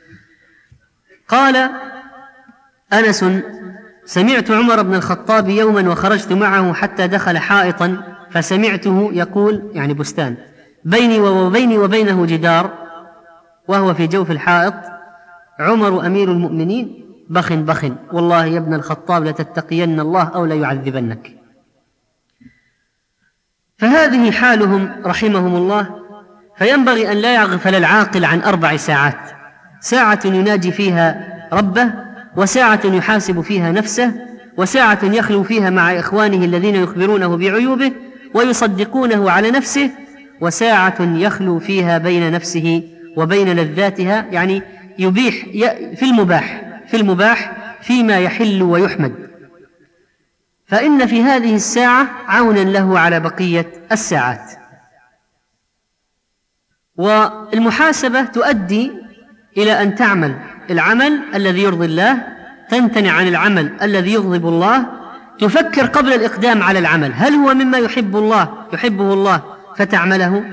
قال أنس: سمعت عمر بن الخطاب يوما وخرجت معه حتى دخل حائطا فسمعته يقول، يعني بستان، بيني وبينه جدار وهو في جوف الحائط: عمر أمير المؤمنين بخ بخ، والله يا ابن الخطاب لتتقين الله أو ليعذبنك. فهذه حالهم رحمهم الله. فينبغي أن لا يغفل العاقل عن 4 ساعات: ساعة يناجي فيها ربه، وساعة يحاسب فيها نفسه، وساعة يخلو فيها مع إخوانه الذين يخبرونه بعيوبه ويصدقونه على نفسه، وساعة يخلو فيها بين نفسه وبين لذاتها، يعني يبيح في المباح فيما يحل ويحمد. فإن في هذه الساعة عونا له على بقية الساعات. والمحاسبة تؤدي إلى أن تعمل العمل الذي يرضي الله، تمتنع عن العمل الذي يغضب الله، تفكر قبل الإقدام على العمل هل هو مما يحبه الله فتعمله.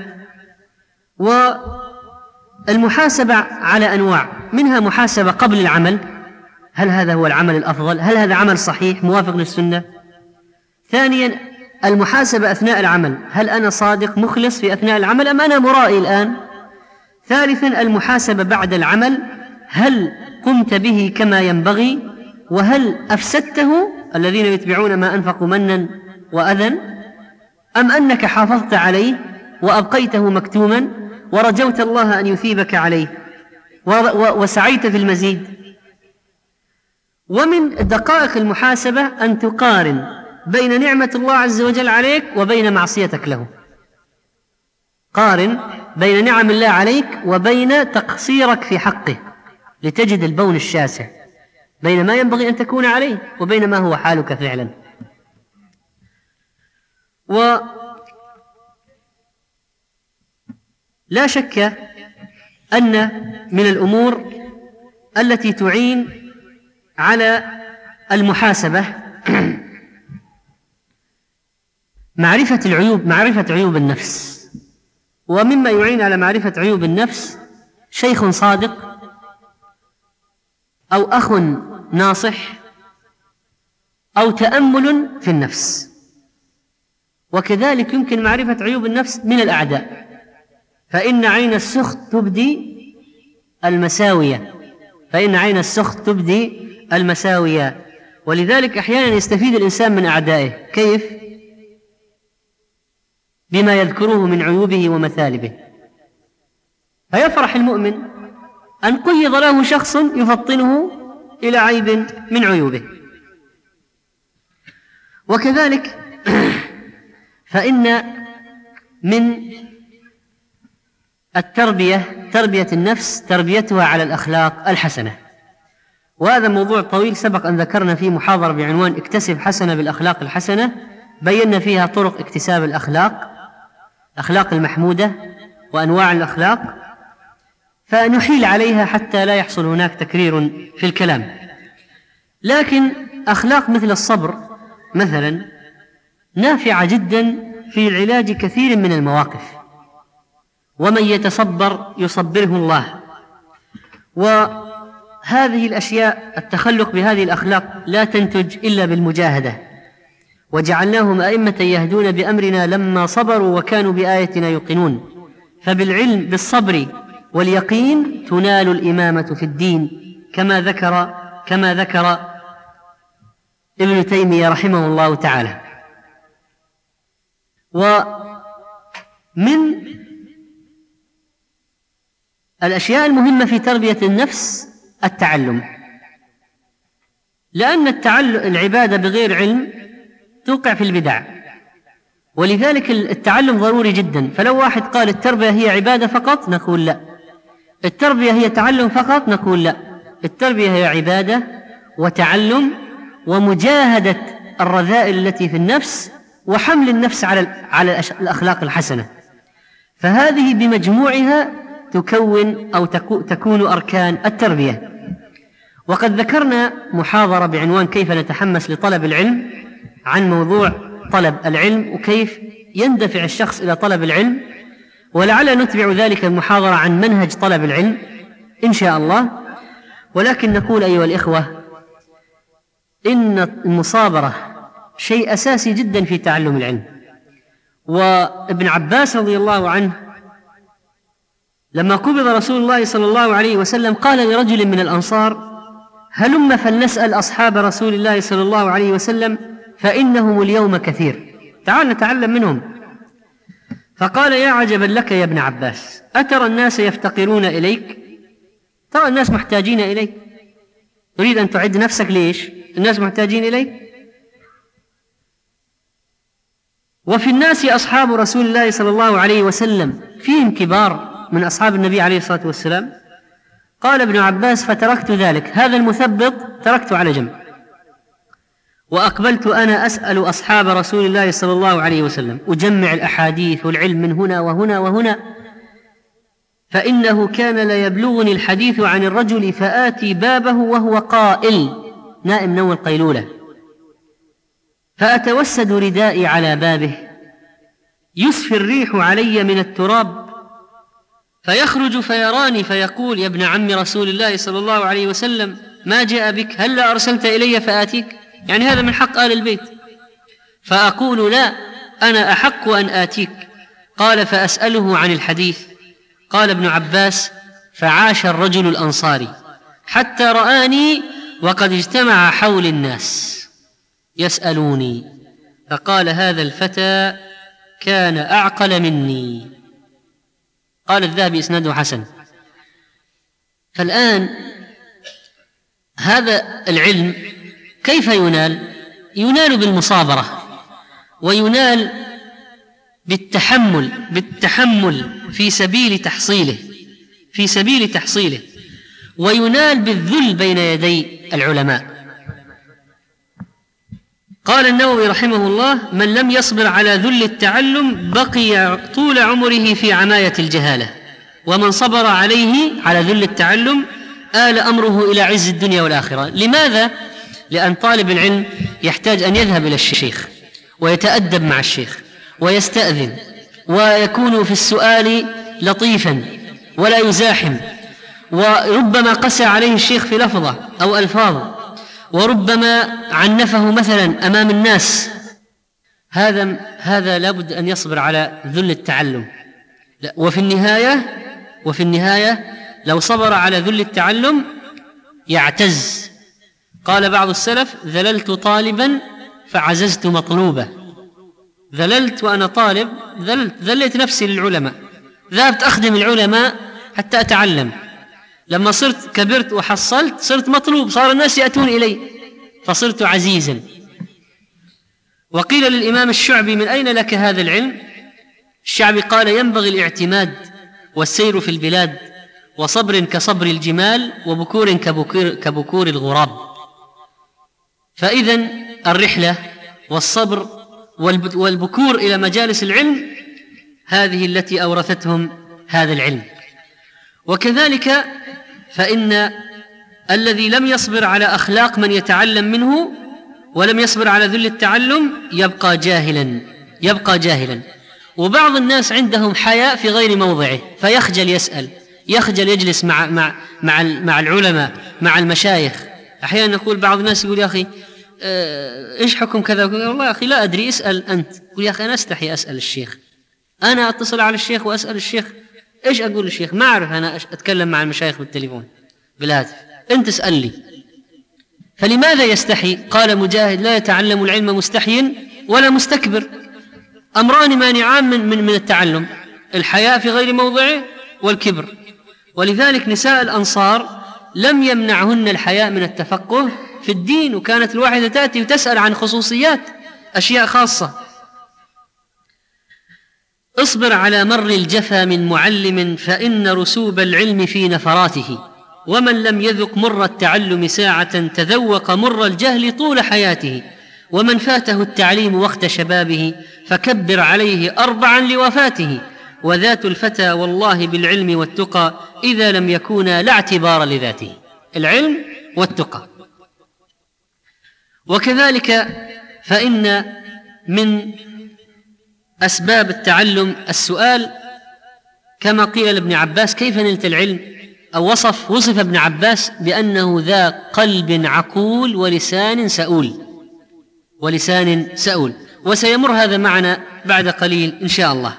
والمحاسبة على أنواع، منها محاسبة قبل العمل: هل هذا هو العمل الأفضل؟ هل هذا عمل صحيح موافق للسنة؟ ثانيا المحاسبة أثناء العمل: هل أنا صادق مخلص في أثناء العمل أم أنا مرائي الآن؟ ثالثا المحاسبة بعد العمل: هل قمت به كما ينبغي؟ وهل أفسدته، الذين يتبعون ما أنفقوا منا وأذى، أم أنك حافظت عليه وأبقيته مكتوما ورجوت الله أن يثيبك عليه وسعيت في المزيد؟ ومن دقائق المحاسبة أن تقارن بين نعمة الله عز وجل عليك وبين معصيتك له. قارن بين نعم الله عليك وبين تقصيرك في حقه، لتجد البون الشاسع بين ما ينبغي أن تكون عليه وبين ما هو حالك فعلا. ولا شك أن من الأمور التي تعين على المحاسبة معرفة عيوب النفس. ومما يعين على معرفة عيوب النفس شيخ صادق أو أخ ناصح أو تأمل في النفس. وكذلك يمكن معرفة عيوب النفس من الأعداء، فإن عين السخط تبدي المساوية، ولذلك أحيانا يستفيد الإنسان من أعدائه. كيف؟ بما يذكره من عيوبه ومثالبه، فيفرح المؤمن أن قيض له شخص يفطنه إلى عيب من عيوبه. وكذلك فإن من تربية النفس تربيتها على الأخلاق الحسنة، وهذا موضوع طويل سبق أن ذكرنا فيه محاضرة بعنوان اكتسب حسنة بالأخلاق الحسنة، بينا فيها طرق اكتساب الأخلاق المحمودة وأنواع الأخلاق، فنحيل عليها حتى لا يحصل هناك تكرير في الكلام. لكن أخلاق مثل الصبر مثلا نافعة جدا في العلاج كثير من المواقف، ومن يتصبر يصبره الله. وهذه الأشياء التخلق بهذه الأخلاق لا تنتج إلا بالمجاهدة، وجعلناهم أئمة يهدون بأمرنا لما صبروا وكانوا بآياتنا يوقنون. فبالعلم بالصبر واليقين تنال الإمامة في الدين، كما ذكر ابن تيمية رحمه الله تعالى. ومن الأشياء المهمة في تربية النفس التعلم، لأن العبادة بغير علم توقع في البدع، ولذلك التعلم ضروري جدا. فلو واحد قال التربية هي عبادة فقط نقول لا، التربية هي تعلم فقط نقول لا، التربية هي عبادة وتعلم ومجاهدة الرذائل التي في النفس وحمل النفس على الأخلاق الحسنة. فهذه بمجموعها تكون أركان التربية. وقد ذكرنا محاضرة بعنوان كيف نتحمس لطلب العلم، عن موضوع طلب العلم وكيف يندفع الشخص إلى طلب العلم، ولعل نتبع ذلك المحاضرة عن منهج طلب العلم إن شاء الله. ولكن نقول أيها الإخوة إن المصابرة شيء أساسي جدا في تعلم العلم. وابن عباس رضي الله عنه لما قبض رسول الله صلى الله عليه وسلم قال لرجل من الأنصار: هلم فلنسأل أصحاب رسول الله صلى الله عليه وسلم فإنهم اليوم كثير، تعال نتعلم منهم. فقال: يا عجبا لك يا ابن عباس، أترى الناس يفتقرون إليك؟ ترى الناس محتاجين إليك، تريد أن تعد نفسك ليش؟ الناس محتاجين إليك. وفي الناس أصحاب رسول الله صلى الله عليه وسلم فيهم كبار من أصحاب النبي عليه الصلاة والسلام. قال ابن عباس: فتركت ذلك، هذا المثبط تركته على جنب، وأقبلت أنا أسأل أصحاب رسول الله صلى الله عليه وسلم، أجمع الأحاديث والعلم من هنا وهنا وهنا، فإنه كان لا يبلغني الحديث عن الرجل فآتي بابه وهو قائل نائم نوم القيلولة، فأتوسد ردائي على بابه، يسفي الريح علي من التراب، فيخرج فيراني فيقول: يا ابن عم رسول الله صلى الله عليه وسلم، ما جاء بك؟ هلا أرسلت إلي فآتيك؟ يعني هذا من حق آل البيت. فأقول: لا، أنا أحق أن آتيك. قال: فأسأله عن الحديث. قال ابن عباس: فعاش الرجل الأنصاري حتى رآني وقد اجتمع حول الناس يسألوني، فقال: هذا الفتى كان أعقل مني. قال الذهبي: إسناده حسن. فالآن هذا العلم كيف ينال؟ ينال بالمصابرة، وينال بالتحمل في سبيل تحصيله وينال بالذل بين يدي العلماء. قال النووي رحمه الله: من لم يصبر على ذل التعلم بقي طول عمره في عماية الجهالة، ومن صبر على ذل التعلم آل أمره إلى عز الدنيا والآخرة. لماذا؟ لأن طالب العلم يحتاج أن يذهب إلى الشيخ ويتأدب مع الشيخ ويستأذن، ويكون في السؤال لطيفا ولا يزاحم، وربما قسى عليه الشيخ في لفظة أو ألفاظ، وربما عنفه مثلا أمام الناس. هذا لابد أن يصبر على ذل التعلم. وفي النهاية لو صبر على ذل التعلم يعتز. قال بعض السلف: ذللت طالبا فعززت مطلوبا. ذللت وأنا طالب، ذلت نفسي للعلماء، ذهبت أخدم العلماء حتى أتعلم. لما صرت كبرت وحصلت صرت مطلوب، صار الناس يأتون إلي فصرت عزيزا. وقيل للإمام الشعبي: من أين لك هذا العلم؟ الشعبي قال: ينبغي الاعتماد والسير في البلاد، وصبر كصبر الجمال، وبكور كبكور الغراب. فإذن الرحلة والصبر والبكور إلى مجالس العلم هذه التي أورثتهم هذا العلم. وكذلك فإن الذي لم يصبر على أخلاق من يتعلم منه ولم يصبر على ذل التعلم يبقى جاهلا. وبعض الناس عندهم حياء في غير موضعه، فيخجل يسأل، يخجل يجلس مع العلماء، مع المشايخ. أحيانا نقول بعض الناس يقول: يا أخي إيش حكم كذا؟ والله يا أخي لا أدري، اسأل أنت. يقول: يا أخي أنا أستحي أسأل الشيخ، أنا أتصل على الشيخ وأسأل الشيخ، إيش أقول للشيخ؟ ما أعرف أنا أتكلم مع المشايخ بالتليفون بالهاتف، أنت اسأل لي. فلماذا يستحي؟ قال مجاهد: لا يتعلم العلم مستحي ولا مستكبر. أمران مانعان من التعلم: الحياء في غير موضعه والكبر. ولذلك نساء الأنصار لم يمنعهن الحياء من التفقه في الدين، وكانت الواحدة تأتي وتسأل عن خصوصيات، أشياء خاصة. اصبر على مر الجفا من معلم، فإن رسوب العلم في نفراته، ومن لم يذق مر التعلم ساعة تذوق مر الجهل طول حياته، ومن فاته التعليم وقت شبابه فكبر عليه 4 لوفاته، وذات الفتى والله بالعلم والتقى إذا لم يكونا لا اعتبار لذاته. العلم والتقى. وكذلك فإن من أسباب التعلم السؤال، كما قيل لابن عباس: كيف نلت العلم؟ أو وصف ابن عباس بأنه ذا قلب عقول ولسان سؤول. وسيمر هذا معنا بعد قليل إن شاء الله.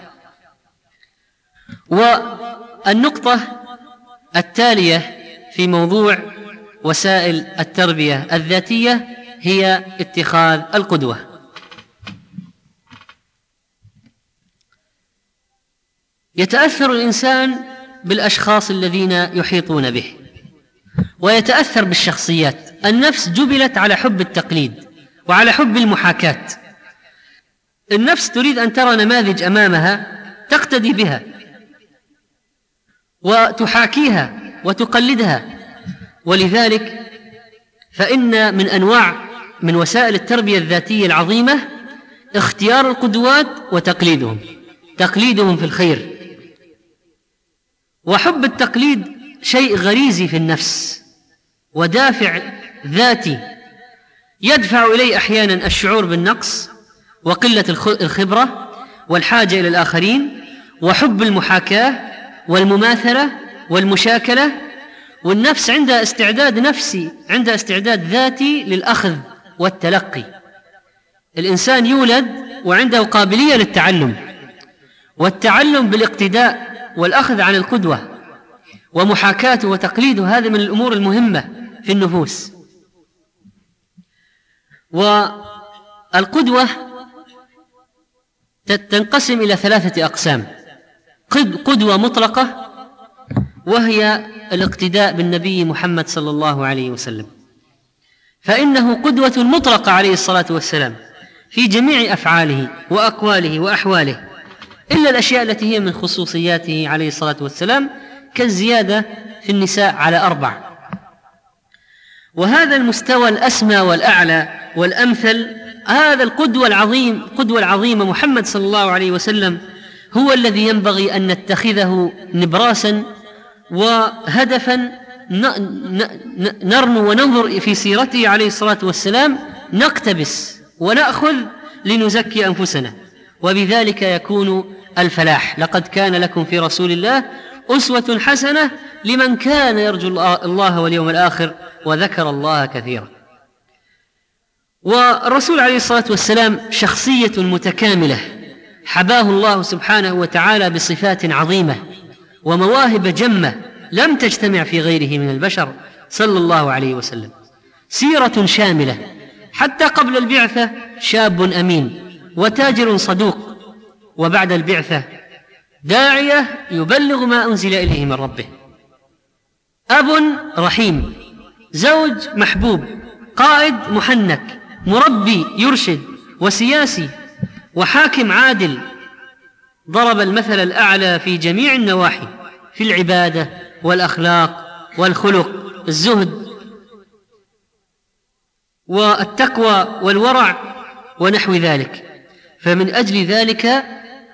والنقطة التالية في موضوع وسائل التربية الذاتية هي اتخاذ القدوة. يتأثر الإنسان بالأشخاص الذين يحيطون به، ويتأثر بالشخصيات. النفس جبلت على حب التقليد وعلى حب المحاكاة. النفس تريد أن ترى نماذج أمامها تقتدي بها وتحاكيها وتقلدها. ولذلك فإن من وسائل التربية الذاتية العظيمة اختيار القدوات وتقليدهم في الخير. وحب التقليد شيء غريزي في النفس ودافع ذاتي يدفع إليه أحيانا الشعور بالنقص وقلة الخبرة والحاجة إلى الآخرين، وحب المحاكاة والمماثلة والمشاكلة. والنفس عندها استعداد نفسي، عندها استعداد ذاتي للأخذ والتلقي. الإنسان يولد وعنده قابلية للتعلم، والتعلم بالاقتداء والأخذ عن القدوة ومحاكاته وتقليده، هذا من الأمور المهمة في النفوس. والقدوة تنقسم إلى 3 أقسام: قدوة مطلقة، وهي الاقتداء بالنبي محمد صلى الله عليه وسلم، فإنه قدوة مطلقة عليه الصلاة والسلام في جميع أفعاله وأقواله وأحواله، إلا الأشياء التي هي من خصوصياته عليه الصلاة والسلام، كالزيادة في النساء على 4. وهذا المستوى الأسمى والأعلى والأمثل، هذا القدوة العظيمة محمد صلى الله عليه وسلم، هو الذي ينبغي أن نتخذه نبراسا وهدفا نرنو وننظر في سيرته عليه الصلاة والسلام، نقتبس ونأخذ لنزكي أنفسنا، وبذلك يكون الفلاح. لقد كان لكم في رسول الله أسوة حسنة لمن كان يرجو الله واليوم الآخر وذكر الله كثيرا. والرسول عليه الصلاة والسلام شخصية متكاملة، حباه الله سبحانه وتعالى بصفات عظيمة ومواهب جمة لم تجتمع في غيره من البشر صلى الله عليه وسلم. سيرة شاملة، حتى قبل البعثة شاب أمين وتاجر صدوق، وبعد البعثة داعية يبلغ ما أنزل إليه من ربه، أب رحيم، زوج محبوب، قائد محنك، مربي يرشد، وسياسي وحاكم عادل، ضرب المثل الأعلى في جميع النواحي، في العبادة والأخلاق والخلق، الزهد والتقوى والورع ونحو ذلك. فمن أجل ذلك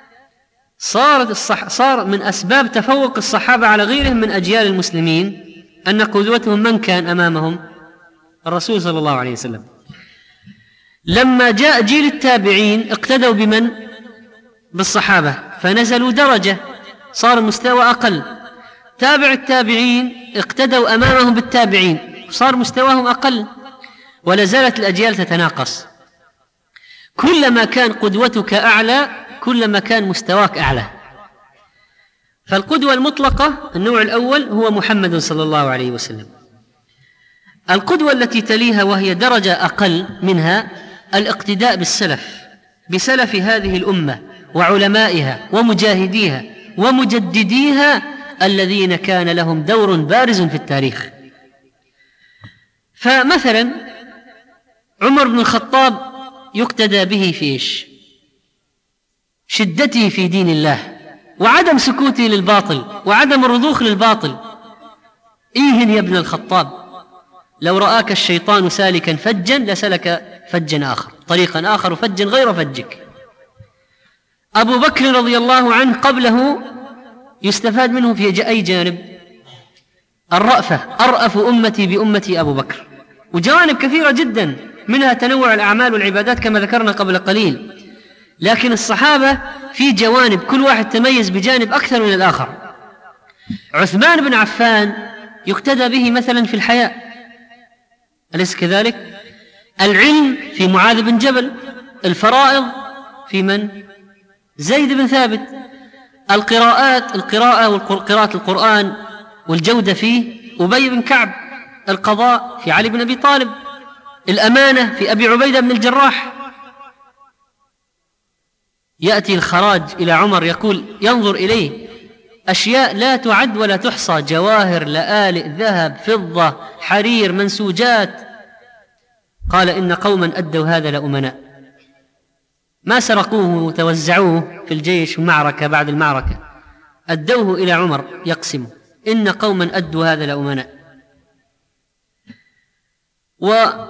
صار من أسباب تفوق الصحابة على غيرهم من أجيال المسلمين أن قدوتهم من كان أمامهم؟ الرسول صلى الله عليه وسلم. لما جاء جيل التابعين اقتدوا بمن؟ بالصحابة، فنزلوا درجة، صار المستوى أقل. تابع التابعين اقتدوا أمامهم بالتابعين، صار مستواهم أقل، ولا زالت الأجيال تتناقص. كلما كان قدوتك أعلى كلما كان مستواك أعلى. فالقدوة المطلقة النوع الأول هو محمد صلى الله عليه وسلم. القدوة التي تليها وهي درجة أقل منها الاقتداء بالسلف، بسلف هذه الأمة وعلمائها ومجاهديها ومجدديها الذين كان لهم دور بارز في التاريخ. فمثلا عمر بن الخطاب يقتدى به في إيش؟ شدته في دين الله، وعدم سكوته للباطل، وعدم الرضوخ للباطل. إيهن يا ابن الخطاب، لو رآك الشيطان سالكا فجا لسلك فجا آخر، طريقا آخر، فجا غير فجك. أبو بكر رضي الله عنه قبله يستفاد منه في أي جانب؟ الرأفة، أرأف أمتي بأمتي أبو بكر، وجوانب كثيرة جدا منها تنوع الأعمال والعبادات كما ذكرنا قبل قليل. لكن الصحابة في جوانب كل واحد تميز بجانب أكثر من الآخر. عثمان بن عفان يقتدى به مثلا في الحياء، أليس كذلك؟ العلم في معاذ بن جبل، الفرائض في من؟ زيد بن ثابت، القراءة وقراءة القرآن والجودة فيه أبي بن كعب، القضاء في علي بن أبي طالب، الأمانة في أبي عبيدة بن الجراح. يأتي الخراج إلى عمر يقول ينظر إليه أشياء لا تعد ولا تحصى، جواهر، لآلئ، ذهب، فضة، حرير، منسوجات. قال إن قوما أدوا هذا لأمناء، ما سرقوه وتوزعوه في الجيش في المعركة، بعد المعركة أدوه إلى عمر يقسمه، إن قوما أدوا هذا لأمناء. ولو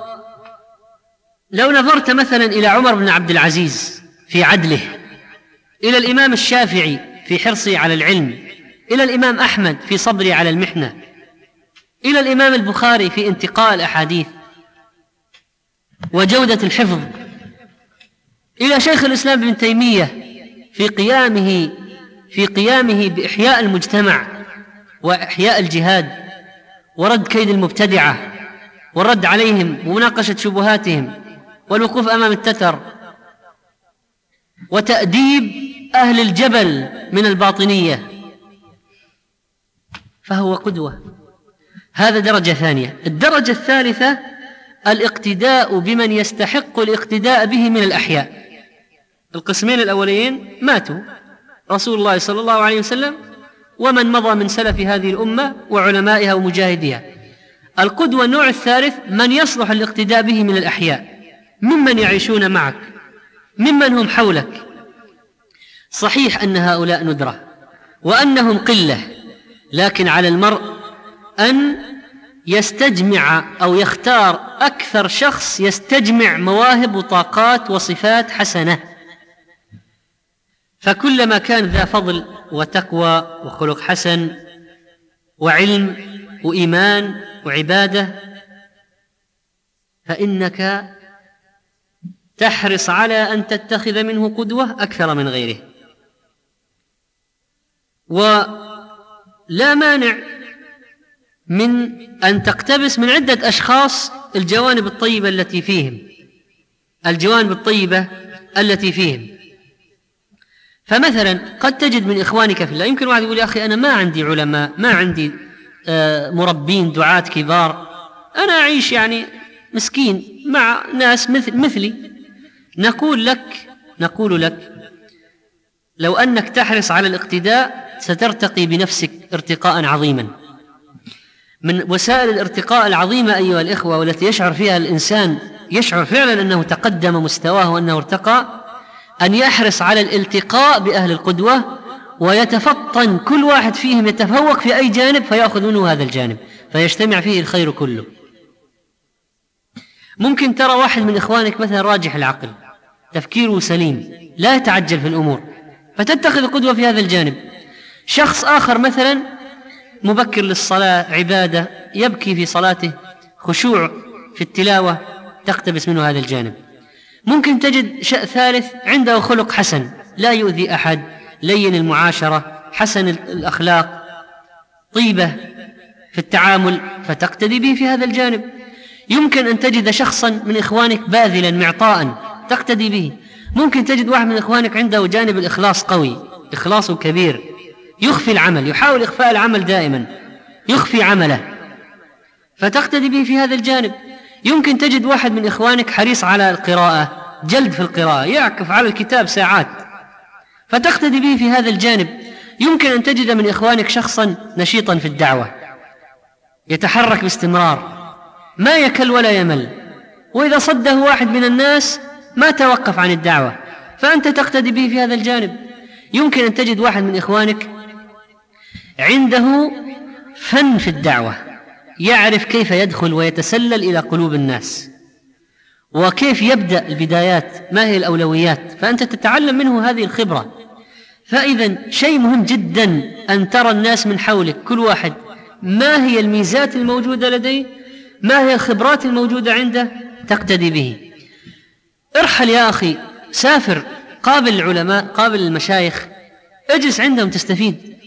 نظرت مثلا إلى عمر بن عبد العزيز في عدله، إلى الإمام الشافعي في حرصه على العلم، إلى الإمام أحمد في صبره على المحنة، إلى الإمام البخاري في انتقاء الأحاديث وجودة الحفظ، إلى شيخ الإسلام ابن تيمية في قيامه بإحياء المجتمع وإحياء الجهاد ورد كيد المبتدعة والرد عليهم ومناقشة شبهاتهم والوقوف أمام التتر وتأديب أهل الجبل من الباطنية، فهو قدوة. هذا درجة ثانية. الدرجة الثالثة الاقتداء بمن يستحق الاقتداء به من الأحياء. القسمين الأولين ماتوا، رسول الله صلى الله عليه وسلم ومن مضى من سلف هذه الأمة وعلمائها ومجاهديها. القدوة النوع الثالث من يصلح الاقتداء به من الأحياء، ممن يعيشون معك، ممن هم حولك. صحيح أن هؤلاء ندرة وأنهم قلة، لكن على المرء أن يستجمع أو يختار أكثر شخص يستجمع مواهب وطاقات وصفات حسنة. فكلما كان ذا فضل وتقوى وخلق حسن وعلم وإيمان وعبادة فإنك تحرص على أن تتخذ منه قدوة أكثر من غيره. ولا مانع من أن تقتبس من عدة أشخاص الجوانب الطيبة التي فيهم. فمثلا قد تجد من إخوانك في الله، يمكن واحد يقول يا أخي أنا ما عندي علماء، ما عندي مربين دعاة كبار، أنا أعيش يعني مسكين مع ناس مثلي. نقول لك لو أنك تحرص على الاقتداء سترتقي بنفسك ارتقاء عظيما. من وسائل الارتقاء العظيمة أيها الإخوة والتي يشعر فيها الإنسان يشعر فعلا أنه تقدم مستواه وأنه ارتقى، أن يحرص على الالتقاء بأهل القدوة ويتفطن كل واحد فيهم يتفوق في أي جانب فيأخذ منه هذا الجانب فيجتمع فيه الخير كله. ممكن ترى واحد من إخوانك مثلا راجح العقل، تفكيره سليم، لا يتعجل في الأمور، فتتخذ قدوة في هذا الجانب. شخص آخر مثلا مبكر للصلاة، عبادة، يبكي في صلاته، خشوع في التلاوة، تقتبس منه هذا الجانب. ممكن تجد شيء ثالث عنده خلق حسن، لا يؤذي أحد، لين المعاشرة، حسن الأخلاق، طيبة في التعامل، فتقتدي به في هذا الجانب. يمكن أن تجد شخصا من إخوانك باذلا معطاء تقتدي به. ممكن تجد واحد من إخوانك عنده جانب الإخلاص قوي، إخلاصه كبير، يخفي العمل، يحاول إخفاء العمل دائما، يخفي عمله، فتقتدي به في هذا الجانب. يمكن تجد واحد من إخوانك حريص على القراءة، جلد في القراءة، يعكف على الكتاب ساعات، فتقتدي به في هذا الجانب. يمكن أن تجد من إخوانك شخصا نشيطا في الدعوة، يتحرك باستمرار، ما يكل ولا يمل، وإذا صده واحد من الناس ما توقف عن الدعوة، فأنت تقتدي به في هذا الجانب. يمكن أن تجد واحد من إخوانك عنده فن في الدعوة، يعرف كيف يدخل ويتسلل إلى قلوب الناس، وكيف يبدأ البدايات، ما هي الأولويات، فأنت تتعلم منه هذه الخبرة. فإذا شيء مهم جدا أن ترى الناس من حولك كل واحد ما هي الميزات الموجودة لديه، ما هي الخبرات الموجودة عنده، تقتدي به. ارحل يا أخي، سافر، قابل العلماء، قابل المشايخ، اجلس عندهم تستفيد.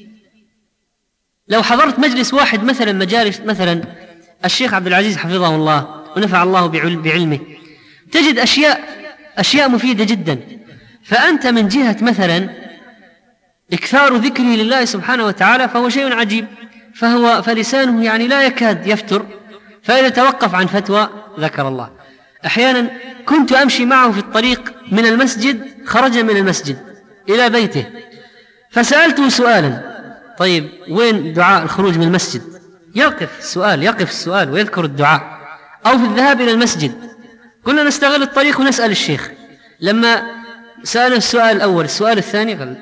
لو حضرت مجلس واحد مثلا مجالس مثلا الشيخ عبد العزيز حفظه الله ونفع الله بعلمه، تجد أشياء مفيدة جدا. فأنت من جهة مثلا إكثار ذكره لله سبحانه وتعالى فهو شيء عجيب، فلسانه يعني لا يكاد يفتر، فإذا توقف عن فتوى ذكر الله. أحيانا كنت أمشي معه في الطريق من المسجد، خرج من المسجد إلى بيته، فسألته سؤالا: طيب وين دعاء الخروج من المسجد؟ يقف السؤال ويذكر الدعاء. أو في الذهاب إلى المسجد، قلنا نستغل الطريق ونسأل الشيخ. لما سأل السؤال الأول، السؤال الثاني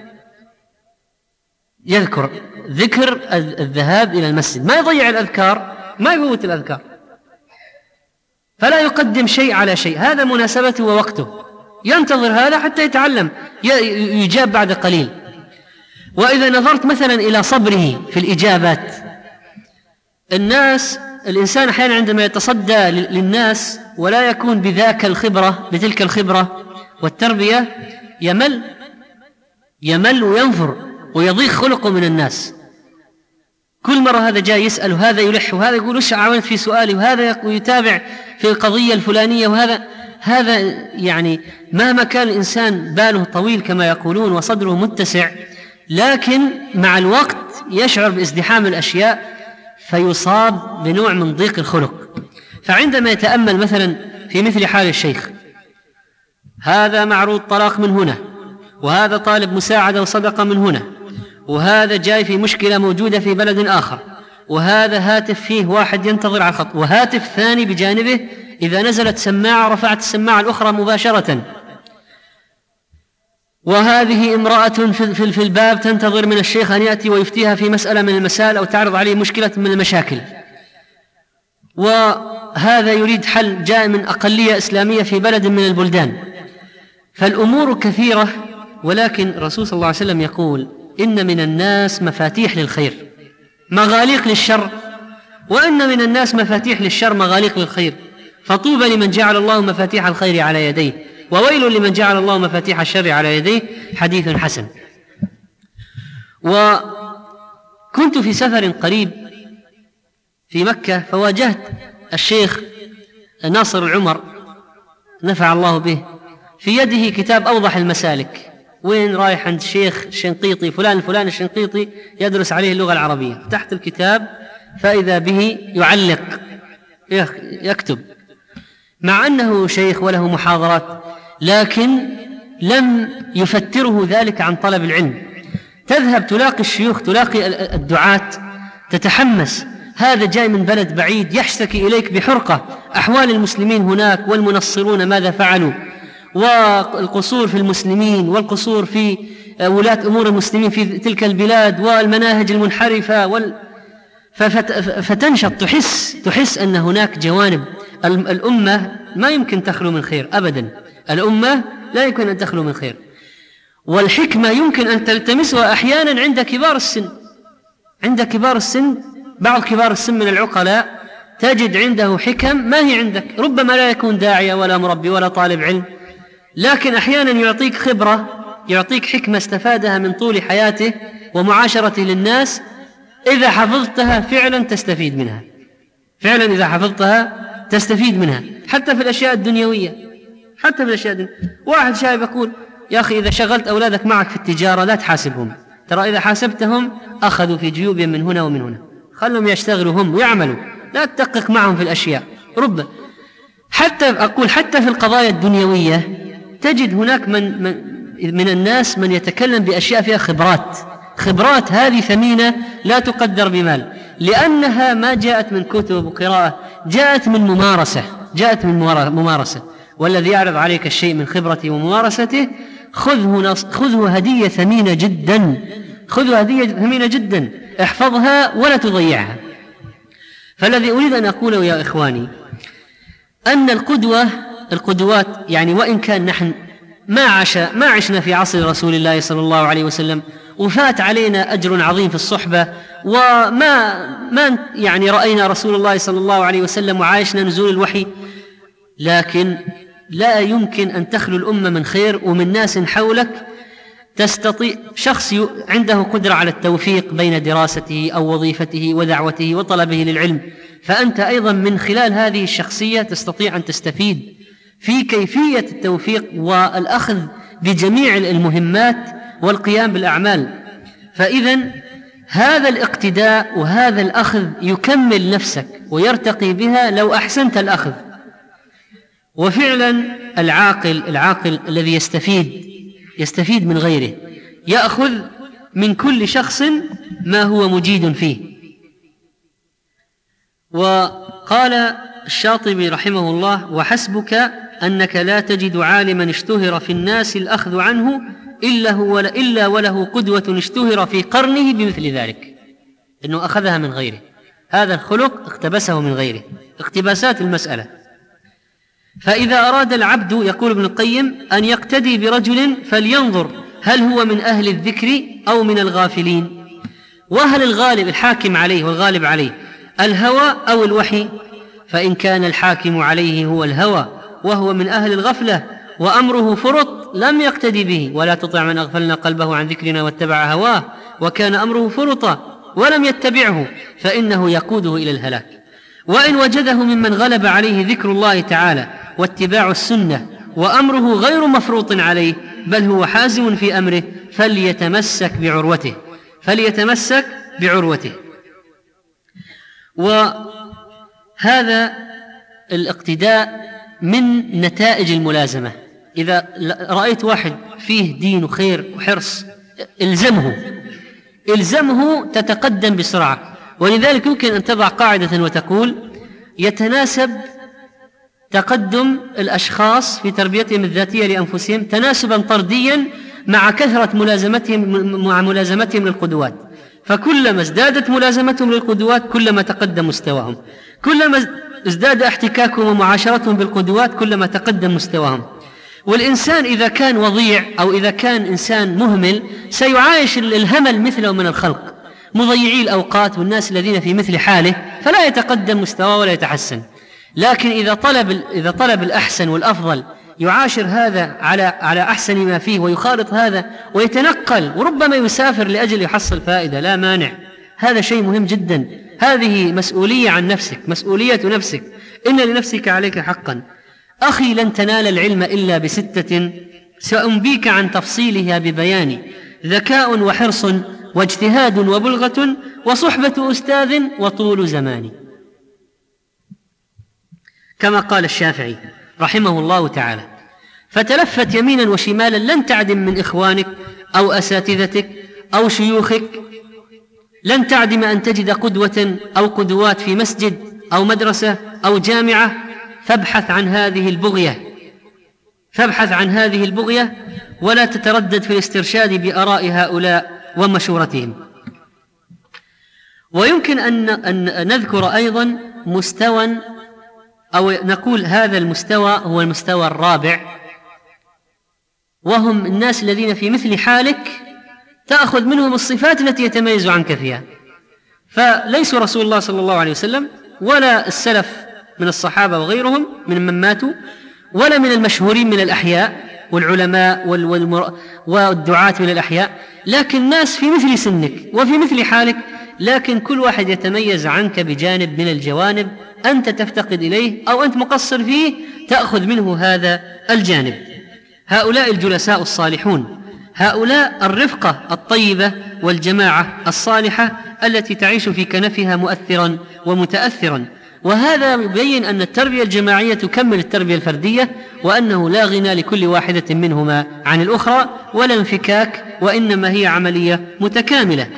يذكر ذكر الذهاب إلى المسجد، ما يضيع الأذكار، ما يفوت الأذكار، فلا يقدم شيء على شيء، هذا مناسبته ووقته، ينتظر هذا حتى يتعلم، يجاب بعد قليل. وإذا نظرت مثلا إلى صبره في الإجابات، الإنسان أحيانا عندما يتصدى للناس ولا يكون بذاك الخبرة، بتلك الخبرة والتربية، يمل وينفر ويضيق خلقه من الناس. كل مرة هذا جاي يسأل، وهذا يلح، وهذا يقول وش عملت في سؤالي، وهذا يتابع في القضية الفلانية، هذا يعني مهما كان الإنسان باله طويل كما يقولون وصدره متسع، لكن مع الوقت يشعر بازدحام الأشياء فيصاب بنوع من ضيق الخلق. فعندما يتأمل مثلا في مثل حال الشيخ، هذا معروض طلاق من هنا، وهذا طالب مساعدة وصدقة من هنا، وهذا جاي في مشكلة موجودة في بلد آخر، وهذا هاتف فيه واحد ينتظر على الخط، وهاتف ثاني بجانبه، إذا نزلت سماعة رفعت السماعة الأخرى مباشرة، وهذه امرأة في الباب تنتظر من الشيخ أن يأتي ويفتيها في مسألة من المسائل أو تعرض عليه مشكلة من المشاكل، وهذا يريد حل جاء من أقلية إسلامية في بلد من البلدان. فالأمور كثيرة، ولكن الرسول صلى الله عليه وسلم يقول: إن من الناس مفاتيح للخير مغاليق للشر، وإن من الناس مفاتيح للشر مغاليق للخير، فطوبى لمن جعل الله مفاتيح الخير على يديه، وويل لمن جعل الله مفاتيح الشر على يديه. حديث حسن. وكنت في سفر قريب في مكة، فواجهت الشيخ ناصر العمر نفع الله به، في يده كتاب أوضح المسالك. وين رايح؟ عند الشيخ الشنقيطي فلان الشنقيطي يدرس عليه اللغة العربية. فتحت الكتاب فإذا به يعلق يكتب، مع أنه شيخ وله محاضرات، لكن لم يفتره ذلك عن طلب العلم. تذهب تلاقي الشيوخ، تلاقي الدعاة، تتحمس، هذا جاي من بلد بعيد يشتكي إليك بحرقة أحوال المسلمين هناك، والمنصرون ماذا فعلوا، والقصور في المسلمين، والقصور في ولاة أمور المسلمين في تلك البلاد، والمناهج المنحرفة فتنشط، تحس أن هناك جوانب. الأمة ما يمكن تخلو من خير أبدا، الأمة لا يمكن أن تخلو من خير. والحكمة يمكن أن تلتمسها أحيانا عند كبار السن. بعض كبار السن من العقلاء تجد عنده حكم ما هي عندك، ربما لا يكون داعية ولا مربي ولا طالب علم، لكن أحيانا يعطيك خبرة، يعطيك حكمة استفادها من طول حياته ومعاشرته للناس، إذا حفظتها فعلا تستفيد منها، فعلا إذا حفظتها تستفيد منها، حتى في الأشياء الدنيوية. واحد شايب يقول: يا أخي إذا شغلت أولادك معك في التجارة لا تحاسبهم، ترى إذا حاسبتهم أخذوا في جيوبهم من هنا ومن هنا، خلهم يشتغلوا هم ويعملوا، لا تدقق معهم في الأشياء. حتى في القضايا الدنيوية تجد هناك من الناس من يتكلم بأشياء فيها خبرات هذه ثمينة لا تقدر بمال، لأنها ما جاءت من كتب وقراءة، جاءت من ممارسة. والذي يعرض عليك الشيء من خبرته وممارسته خذه هدية ثمينة جدا، احفظها ولا تضيعها. فالذي أريد أن أقوله يا إخواني أن القدوات يعني وإن كان نحن ما عشنا في عصر رسول الله صلى الله عليه وسلم، وفات علينا أجر عظيم في الصحبة، وما يعني رأينا رسول الله صلى الله عليه وسلم وعايشنا نزول الوحي، لكن لا يمكن أن تخلو الأمة من خير ومن ناس حولك تستطيع. شخص عنده قدرة على التوفيق بين دراسته أو وظيفته ودعوته وطلبه للعلم، فأنت أيضا من خلال هذه الشخصية تستطيع أن تستفيد في كيفية التوفيق والأخذ بجميع المهمات والقيام بالأعمال. فإذن هذا الاقتداء وهذا الأخذ يكمل نفسك ويرتقي بها لو أحسنت الأخذ. وفعلا العاقل الذي يستفيد من غيره، يأخذ من كل شخص ما هو مجيد فيه. وقال الشاطبي رحمه الله: وحسبك أنك لا تجد عالما اشتهر في الناس الأخذ عنه إلا وله قدوة اشتهر في قرنه بمثل ذلك، إنه أخذها من غيره، هذا الخلق اقتبسه من غيره، اقتباسات المسألة. فإذا أراد العبد، يقول ابن القيم، أن يقتدي برجل فلينظر هل هو من أهل الذكر أو من الغافلين، وهل الغالب الحاكم عليه والغالب عليه الهوى أو الوحي. فإن كان الحاكم عليه هو الهوى وهو من أهل الغفلة وأمره فرط لم يقتدي به، ولا تطع من أغفلنا قلبه عن ذكرنا واتبع هواه وكان أمره فرطا ولم يتبعه فإنه يقوده إلى الهلاك. وإن وجده ممن غلب عليه ذكر الله تعالى واتباع السنة وأمره غير مفروط عليه بل هو حازم في أمره فليتمسك بعروته. وهذا الاقتداء من نتائج الملازمة. إذا رأيت واحد فيه دين وخير وحرص إلزمه تتقدم بسرعة. ولذلك يمكن أن تضع قاعدة وتقول: يتناسب تقدم الأشخاص في تربيتهم الذاتية لأنفسهم تناسبا طرديا مع كثرة ملازمتهم للقدوات. فكلما ازدادت ملازمتهم للقدوات كلما تقدم مستواهم، كلما ازداد احتكاكهم ومعاشرتهم بالقدوات كلما تقدم مستواهم. والإنسان إذا كان وضيع أو إذا كان إنسان مهمل سيعايش الهمل مثله من الخلق، مضيعي الأوقات والناس الذين في مثل حاله، فلا يتقدم مستواه ولا يتحسن. لكن إذا طلب الأحسن والأفضل يعاشر هذا على أحسن ما فيه ويخالط هذا ويتنقل وربما يسافر لأجل يحصل فائدة، لا مانع. هذا شيء مهم جدا. هذه مسؤولية عن نفسك، مسؤولية نفسك. إن لنفسك عليك حقا. أخي لن تنال العلم إلا بستة سأنبيك عن تفصيلها ببيان: ذكاء وحرص واجتهاد وبلغة وصحبة أستاذ وطول زمان. كما قال الشافعي رحمه الله تعالى: فتلفت يمينا وشمالا لن تعدم من إخوانك أو أساتذتك أو شيوخك، لن تعدم أن تجد قدوة أو قدوات في مسجد أو مدرسة أو جامعة، فابحث عن هذه البغية ولا تتردد في الاسترشاد بآراء هؤلاء ومشورتهم. ويمكن أن نذكر أيضا مستوى، أو نقول هذا المستوى هو المستوى الرابع، وهم الناس الذين في مثل حالك تأخذ منهم الصفات التي يتميز عنك فيها. فليسوا رسول الله صلى الله عليه وسلم ولا السلف من الصحابة وغيرهم من ماتوا، ولا من المشهورين من الأحياء والعلماء والدعاة من الأحياء، لكن ناس في مثل سنك وفي مثل حالك، لكن كل واحد يتميز عنك بجانب من الجوانب أنت تفتقد إليه أو أنت مقصر فيه، تأخذ منه هذا الجانب. هؤلاء الجلساء الصالحون، هؤلاء الرفقة الطيبة والجماعة الصالحة التي تعيش في كنفها مؤثرا ومتأثرا. وهذا يبين أن التربية الجماعية تكمل التربية الفردية، وأنه لا غنى لكل واحدة منهما عن الأخرى ولا انفكاك، وإنما هي عملية متكاملة.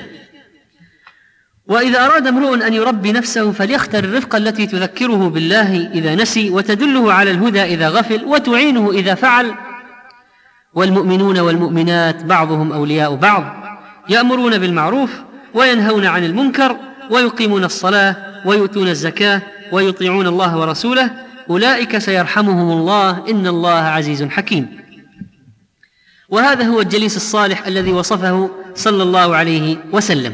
وإذا أراد امرؤ أن يربي نفسه فليختر الرفقة التي تذكره بالله إذا نسي، وتدله على الهدى إذا غفل، وتعينه إذا فعل. والمؤمنون والمؤمنات بعضهم أولياء بعض، يأمرون بالمعروف وينهون عن المنكر ويقيمون الصلاة ويؤتون الزكاة ويطيعون الله ورسوله، أولئك سيرحمهم الله إن الله عزيز حكيم. وهذا هو الجليس الصالح الذي وصفه صلى الله عليه وسلم.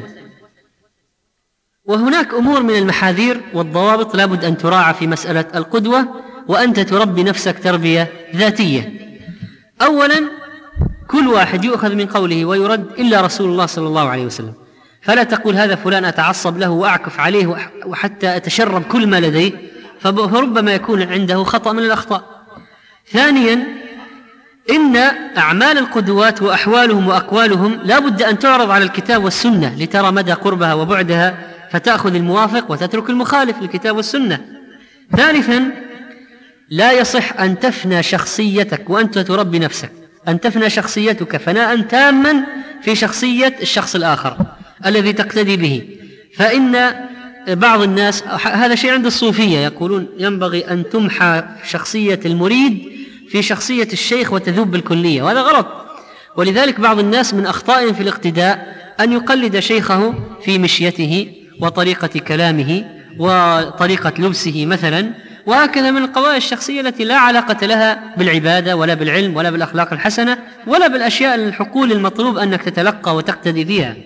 وهناك أمور من المحاذير والضوابط لابد أن تراعى في مسألة القدوة وأنت تربي نفسك تربية ذاتية. أولا، كل واحد يؤخذ من قوله ويرد إلا رسول الله صلى الله عليه وسلم، فلا تقول هذا فلان أتعصب له وأعكف عليه وحتى أتشرب كل ما لديه، فربما يكون عنده خطأ من الأخطاء. ثانيا، إن أعمال القدوات وأحوالهم وأقوالهم لا بد أن تعرض على الكتاب والسنة لترى مدى قربها وبعدها، فتأخذ الموافق وتترك المخالف للكتاب والسنة. ثالثا، لا يصح أن تفنى شخصيتك وأنت تربي نفسك، أن تفنى شخصيتك فناء تاما في شخصية الشخص الآخر الذي تقتدي به. فإن بعض الناس، هذا شيء عند الصوفية، يقولون ينبغي أن تمحى شخصية المريد في شخصية الشيخ وتذوب بالكلية، وهذا غلط. ولذلك بعض الناس من أخطائهم في الاقتداء أن يقلد شيخه في مشيته وطريقة كلامه وطريقة لبسه مثلا، وهكذا من القواعد الشخصية التي لا علاقة لها بالعبادة ولا بالعلم ولا بالأخلاق الحسنة ولا بالأشياء الحقول المطلوب أنك تتلقى وتقتدي فيها.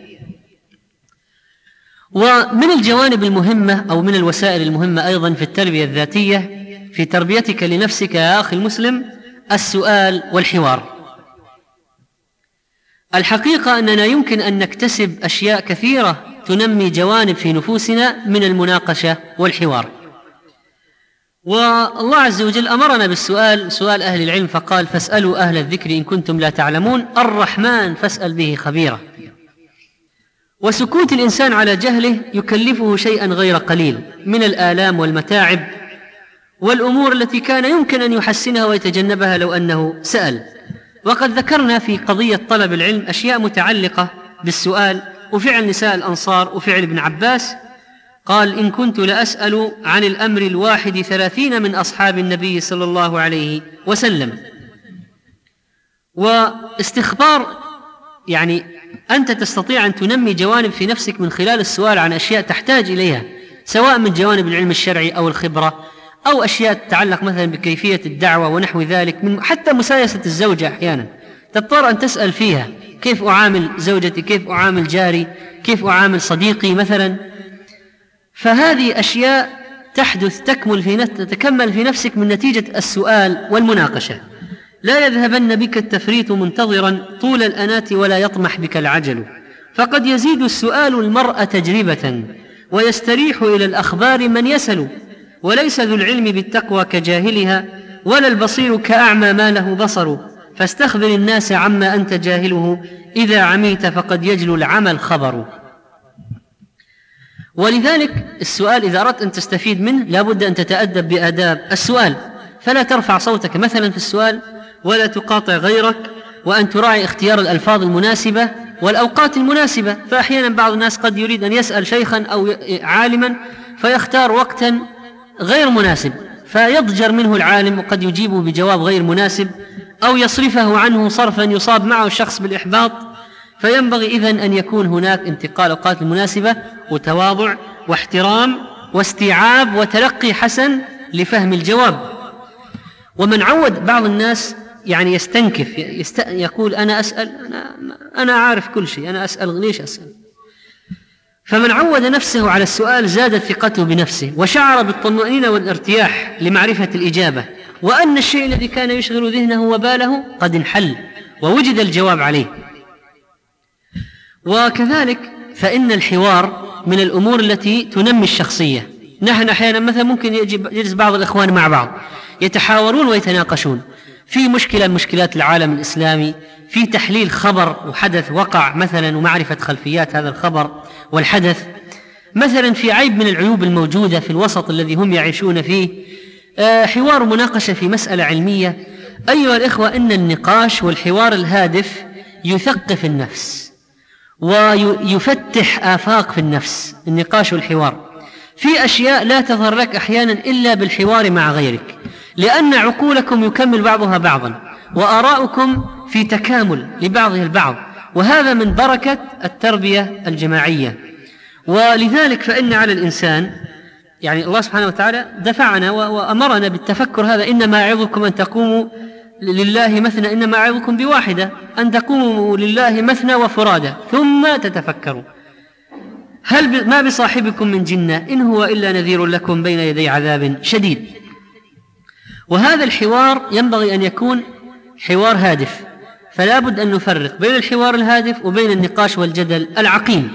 ومن الجوانب المهمة أو من الوسائل المهمة أيضا في التربية الذاتية في تربيتك لنفسك يا أخي المسلم السؤال والحوار. الحقيقة أننا يمكن أن نكتسب أشياء كثيرة تنمي جوانب في نفوسنا من المناقشة والحوار. والله عز وجل أمرنا بالسؤال، سؤال أهل العلم، فقال: فاسألوا أهل الذكر إن كنتم لا تعلمون، الرحمن فاسأل به خبيرا. وسكوت الإنسان على جهله يكلفه شيئا غير قليل من الآلام والمتاعب والأمور التي كان يمكن أن يحسنها ويتجنبها لو أنه سأل. وقد ذكرنا في قضية طلب العلم أشياء متعلقة بالسؤال، وفعل نساء الأنصار وفعل ابن عباس. قال: إن كنت لأسأل عن الأمر الواحد 30 من أصحاب النبي صلى الله عليه وسلم. واستخبار، يعني أنت تستطيع أن تنمي جوانب في نفسك من خلال السؤال عن أشياء تحتاج إليها، سواء من جوانب العلم الشرعي أو الخبرة، أو أشياء تتعلق مثلا بكيفية الدعوة ونحو ذلك، من حتى مسايسة الزوجة أحيانا تضطر أن تسأل فيها: كيف أعامل زوجتي، كيف أعامل جاري، كيف أعامل صديقي مثلا. فهذه أشياء تحدث تتكمل في نفسك من نتيجة السؤال والمناقشة. لا يذهبن بك التفريط منتظرا طول الأنات ولا يطمح بك العجل، فقد يزيد السؤال المرء تجربة ويستريح إلى الأخبار من يسل، وليس ذو العلم بالتقوى كجاهلها ولا البصير كأعمى ما له بصر، فاستخبر الناس عما أنت جاهله، إذا عميت فقد يجلو العمى الخبر. ولذلك السؤال إذا أردت أن تستفيد منه لابد أن تتأدب بآداب السؤال، فلا ترفع صوتك مثلا في السؤال، ولا تقاطع غيرك، وأن تراعي اختيار الألفاظ المناسبة والأوقات المناسبة. فأحيانا بعض الناس قد يريد أن يسأل شيخا أو عالما فيختار وقتا غير مناسب فيضجر منه العالم، وقد يجيبه بجواب غير مناسب أو يصرفه عنه صرفا يصاب معه الشخص بالإحباط. فينبغي إذن أن يكون هناك انتقال الأوقات المناسبة وتواضع واحترام واستيعاب وتلقي حسن لفهم الجواب. ومن عود بعض الناس يعني يستنكف، يقول: أنا أسأل، أنا عارف كل شيء، أنا أسأل، ليش أسأل؟ فمن عود نفسه على السؤال زادت ثقته بنفسه، وشعر بالطمأنينة والارتياح لمعرفة الإجابة، وأن الشيء الذي كان يشغل ذهنه وباله قد انحل ووجد الجواب عليه. وكذلك فإن الحوار من الأمور التي تنمي الشخصية. نحن أحيانا مثلا ممكن يجلس بعض الإخوان مع بعض يتحاورون ويتناقشون في مشكلة من مشكلات العالم الإسلامي، في تحليل خبر وحدث وقع مثلا ومعرفة خلفيات هذا الخبر والحدث، مثلا في عيب من العيوب الموجودة في الوسط الذي هم يعيشون فيه، حوار مناقشة في مسألة علمية. أيها الإخوة، إن النقاش والحوار الهادف يثقف النفس ويفتح آفاق في النفس. النقاش والحوار في أشياء لا تظهر لك أحيانا إلا بالحوار مع غيرك، لأن عقولكم يكمل بعضها بعضا، وآراؤكم في تكامل لبعضها البعض، وهذا من بركة التربية الجماعية. ولذلك فإن على الإنسان، يعني الله سبحانه وتعالى دفعنا وأمرنا بالتفكر هذا: إنما يعظكم أن تقوموا لله مثنى، إنما يعظكم بواحدة، أن تقوموا لله مثنى وفرادى ثم تتفكروا هل ما بصاحبكم من جنة إن هو إلا نذير لكم بين يدي عذاب شديد. وهذا الحوار ينبغي أن يكون حوار هادف، فلا بد أن نفرق بين الحوار الهادف وبين النقاش والجدل العقيم.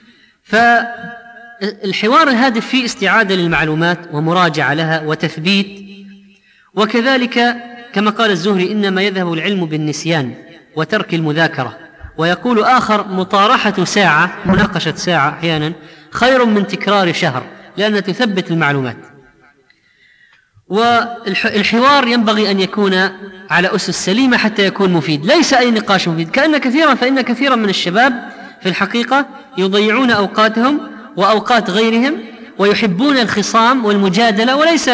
فالحوار الهادف فيه استعادة للمعلومات ومراجعة لها وتثبيت، وكذلك كما قال الزهري: إنما يذهب العلم بالنسيان وترك المذاكرة. ويقول آخر: مطارحة ساعة، مناقشة ساعة أحيانا خير من تكرار شهر، لأنها تثبت المعلومات. والحوار ينبغي أن يكون على أسس سليمة حتى يكون مفيد، ليس أي نقاش مفيد. فإن كثيرا من الشباب في الحقيقة يضيعون أوقاتهم وأوقات غيرهم، ويحبون الخصام والمجادلة،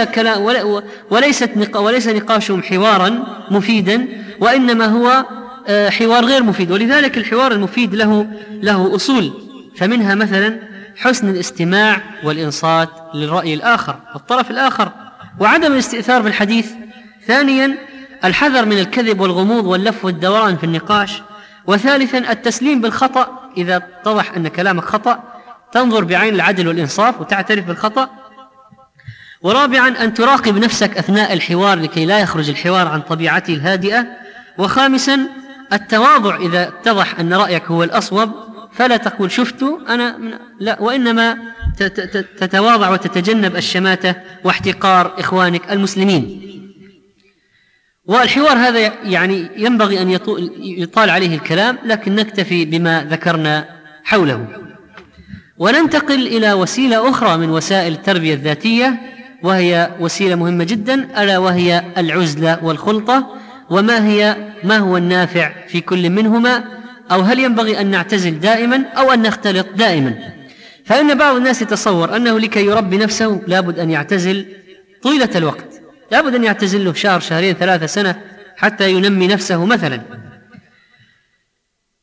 وليس نقاشهم حوارا مفيدا، وإنما هو حوار غير مفيد. ولذلك الحوار المفيد له أصول، فمنها مثلا حسن الاستماع والإنصات للرأي الآخر والطرف الآخر، وعدم الاستئثار بالحديث. ثانيا الحذر من الكذب والغموض واللف والدوران في النقاش. وثالثا التسليم بالخطأ، إذا اتضح أن كلامك خطأ تنظر بعين العدل والإنصاف وتعترف بالخطأ. ورابعا أن تراقب نفسك أثناء الحوار لكي لا يخرج الحوار عن طبيعته الهادئة. وخامسا التواضع، إذا اتضح أن رأيك هو الأصوب فلا تقول شفت أنا، لا، وإنما تتواضع وتتجنب الشماتة واحتقار إخوانك المسلمين. والحوار هذا يعني ينبغي أن يطال عليه الكلام، لكن نكتفي بما ذكرنا حوله، وننتقل إلى وسيلة أخرى من وسائل التربية الذاتية، وهي وسيلة مهمة جدا، ألا وهي العزلة والخلطة. ما هو النافع في كل منهما، أو هل ينبغي أن نعتزل دائما أو أن نختلط دائما؟ فإن بعض الناس يتصور أنه لكي يربي نفسه لابد أن يعتزل طيلة الوقت، لابد أن يعتزل له شهر، شهرين، 3 سنة حتى ينمي نفسه مثلا.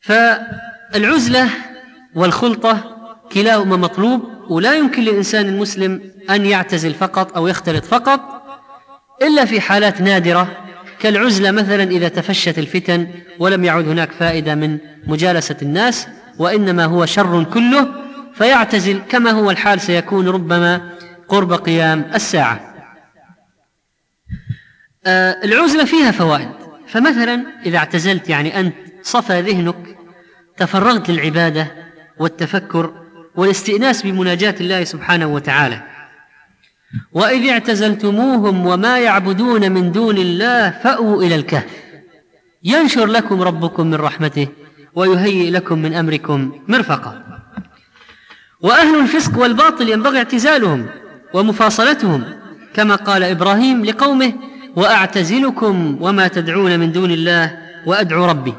فالعزلة والخلطة كلاهما مطلوب، ولا يمكن للإنسان المسلم أن يعتزل فقط أو يختلط فقط إلا في حالات نادرة، كالعزلة مثلا إذا تفشت الفتن ولم يعد هناك فائدة من مجالسة الناس وإنما هو شر كله، فيعتزل كما هو الحال سيكون ربما قرب قيام الساعة. العزلة فيها فوائد، فمثلا إذا اعتزلت يعني أنت صفى ذهنك، تفرغت للعبادة والتفكر والاستئناس بمناجاة الله سبحانه وتعالى. وإذ اعتزلتموهم وما يعبدون من دون الله فأووا إلى الكهف ينشر لكم ربكم من رحمته ويهيئ لكم من أمركم مرفقا. وأهل الفسق والباطل ينبغي اعتزالهم ومفاصلتهم، كما قال إبراهيم لقومه: وأعتزلكم وما تدعون من دون الله وأدعو ربي.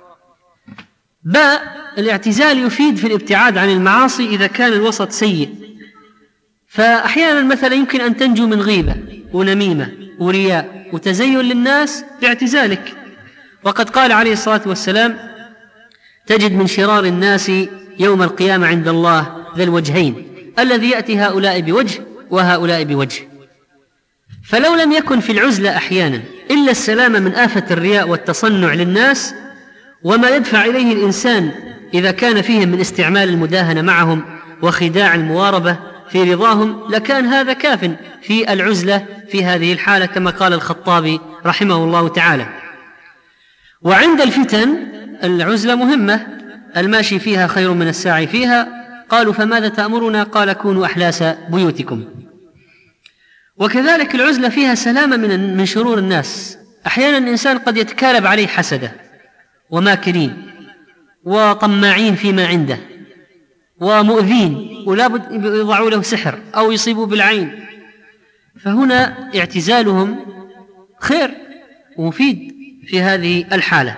الاعتزال يفيد في الابتعاد عن المعاصي إذا كان الوسط سيء، فأحيانا مثلا يمكن أن تنجو من غيبة ونميمة ورياء وتزين للناس باعتزالك. وقد قال عليه الصلاة والسلام: تجد من شرار الناس يوم القيامة عند الله ذا الوجهين، الذي يأتي هؤلاء بوجه وهؤلاء بوجه. فلو لم يكن في العزلة أحيانا إلا السلامة من آفة الرياء والتصنع للناس وما يدفع إليه الإنسان إذا كان فيهم من استعمال المداهنة معهم وخداع المواربة في رضاهم، لكان هذا كاف في العزلة في هذه الحالة، كما قال الخطابي رحمه الله تعالى. وعند الفتن العزلة مهمة، الماشي فيها خير من الساعي فيها. قالوا: فماذا تأمرنا؟ قال: كونوا أحلاس بيوتكم. وكذلك العزلة فيها سلامة من شرور الناس. أحيانا الإنسان قد يتكالب عليه حسدة وماكرين وطماعين فيما عنده ومؤذين، ولا بد يضعوا له سحر أو يصيبوا بالعين، فهنا اعتزالهم خير ومفيد في هذه الحالة.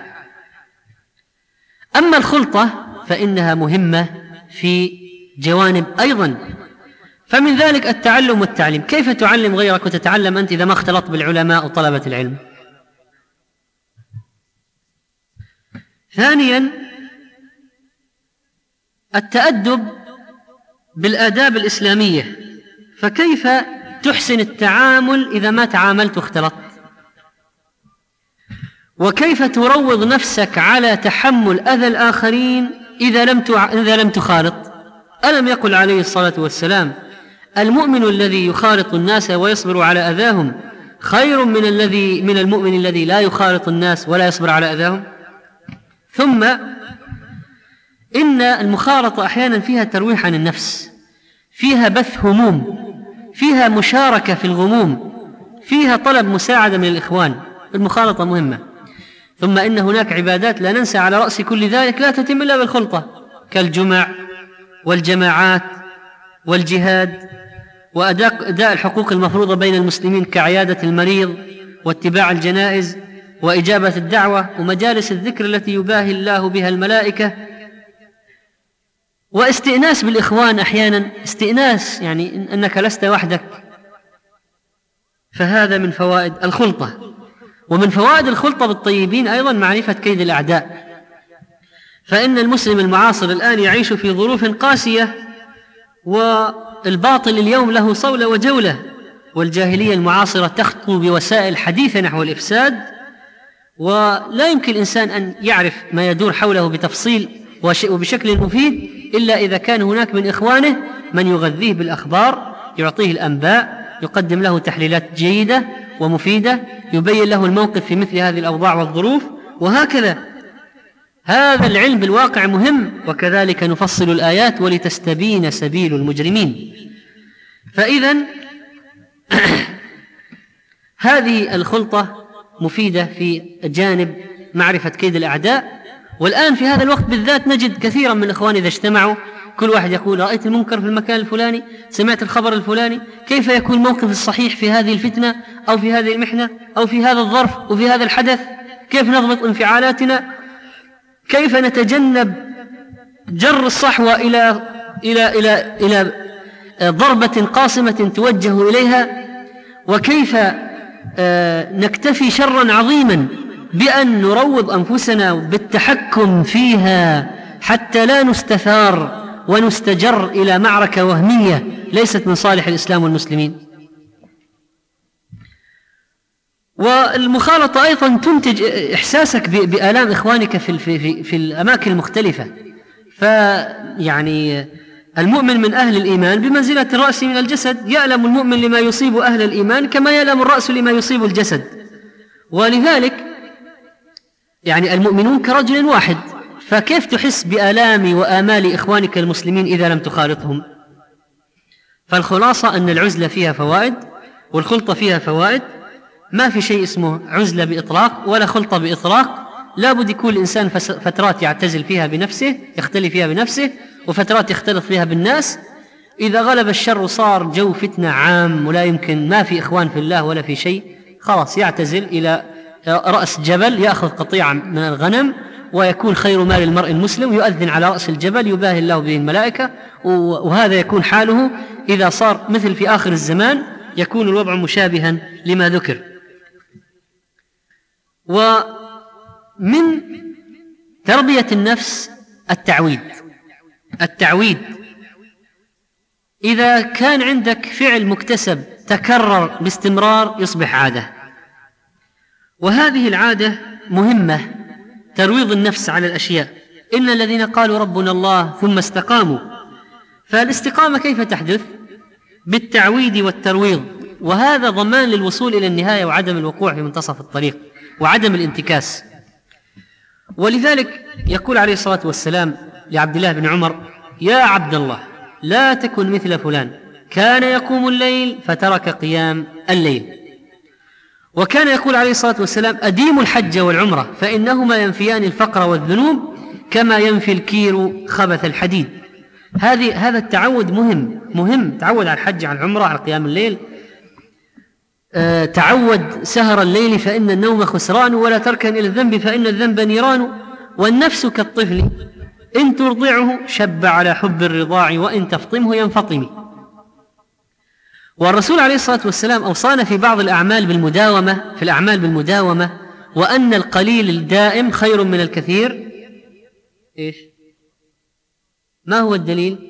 أما الخلطة فإنها مهمة في جوانب أيضا، فمن ذلك التعلم والتعليم. كيف تعلم غيرك وتتعلم أنت إذا ما اختلطت بالعلماء وطلبة العلم؟ ثانيا التأدب بالآداب الإسلامية، فكيف تحسن التعامل إذا ما تعاملت واختلطت؟ وكيف تروض نفسك على تحمل أذى الآخرين إذا لم تخالط؟ ألم يقل عليه الصلاة والسلام: المؤمن الذي يخالط الناس ويصبر على أذاهم خير من المؤمن الذي لا يخالط الناس ولا يصبر على أذاهم. ثم إن المخالطة أحيانا فيها ترويح عن النفس، فيها بث هموم، فيها مشاركة في الغموم، فيها طلب مساعدة من الإخوان. المخالطة مهمة. ثم إن هناك عبادات لا ننسى على رأس كل ذلك لا تتم إلا بالخلطة، كالجمع والجماعات والجهاد وأداء الحقوق المفروضة بين المسلمين كعيادة المريض واتباع الجنائز وإجابة الدعوة ومجالس الذكر التي يباهي الله بها الملائكة، واستئناس بالإخوان أحيانا، استئناس يعني أنك لست وحدك. فهذا من فوائد الخلطة. ومن فوائد الخلطة بالطيبين أيضا معرفة كيد الأعداء، فإن المسلم المعاصر الآن يعيش في ظروف قاسية، والباطل اليوم له صولة وجولة، والجاهلية المعاصرة تخطو بوسائل حديثة نحو الإفساد، ولا يمكن الإنسان أن يعرف ما يدور حوله بتفصيل وبشكل مفيد إلا إذا كان هناك من إخوانه من يغذيه بالأخبار، يعطيه الأنباء، يقدم له تحليلات جيدة ومفيدة، يبين له الموقف في مثل هذه الأوضاع والظروف، وهكذا. هذا العلم بالواقع مهم. وكذلك نفصل الآيات ولتستبين سبيل المجرمين. فإذا هذه الخلطة مفيدة في جانب معرفة كيد الأعداء. والآن في هذا الوقت بالذات نجد كثيرا من الإخوان إذا اجتمعوا كل واحد يقول: رأيت المنكر في المكان الفلاني، سمعت الخبر الفلاني، كيف يكون الموقف الصحيح في هذه الفتنة أو في هذه المحنة أو في هذا الظرف وفي هذا الحدث، كيف نضبط انفعالاتنا، كيف نتجنب جر الصحوة إلى ضربة قاصمة توجه إليها، وكيف نكتفي شرا عظيما بأن نروض أنفسنا بالتحكم فيها حتى لا نستثار ونستجر إلى معركة وهمية ليست من صالح الإسلام والمسلمين. والمخالطة أيضا تنتج إحساسك بآلام إخوانك في الأماكن المختلفة. فيعني المؤمن من أهل الإيمان بمنزلة الرأس من الجسد، يألم المؤمن لما يصيب أهل الإيمان كما يألم الرأس لما يصيب الجسد. ولذلك يعني المؤمنون كرجل واحد، فكيف تحس بآلام وآمال إخوانك المسلمين إذا لم تخالطهم؟ فالخلاصة أن العزلة فيها فوائد والخلطة فيها فوائد. ما في شيء اسمه عزلة بإطلاق ولا خلطة بإطلاق، لا بد يكون الإنسان فترات يعتزل فيها بنفسه، يختلي فيها بنفسه، وفترات يختلط فيها بالناس. إذا غلب الشر صار جو فتنة عام ولا يمكن، ما في إخوان في الله ولا في شيء، خلاص يعتزل إلى رأس جبل، يأخذ قطيعة من الغنم ويكون خير مال المرء المسلم، يؤذن على رأس الجبل يباهي الله به الملائكة. وهذا يكون حاله إذا صار مثل في آخر الزمان، يكون الوضع مشابها لما ذكر. ومن تربية النفس التعويد. إذا كان عندك فعل مكتسب تكرر باستمرار يصبح عادة، وهذه العادة مهمة، ترويض النفس على الأشياء. إن الذين قالوا ربنا الله ثم استقاموا. فالاستقامة كيف تحدث؟ بالتعويد والترويض، وهذا ضمان للوصول إلى النهاية وعدم الوقوع في منتصف الطريق وعدم الانتكاس. ولذلك يقول عليه الصلاة والسلام لعبد الله بن عمر: يا عبد الله لا تكن مثل فلان كان يقوم الليل فترك قيام الليل. وكان يقول عليه الصلاة والسلام: أديموا الحج والعمرة فإنهما ينفيان الفقر والذنوب كما ينفي الكير خبث الحديد. هذا التعود مهم. تعود على الحج، على العمرة، على قيام الليل. تعود سهر الليل فإن النوم خسران، ولا تركن إلى الذنب فإن الذنب نيران. والنفس كالطفل إن ترضعه شب على حب الرضاع وإن تفطمه ينفطم. والرسول عليه الصلاة والسلام أوصانا في بعض الأعمال بالمداومة، وأن القليل الدائم خير من الكثير. إيش؟ ما هو الدليل؟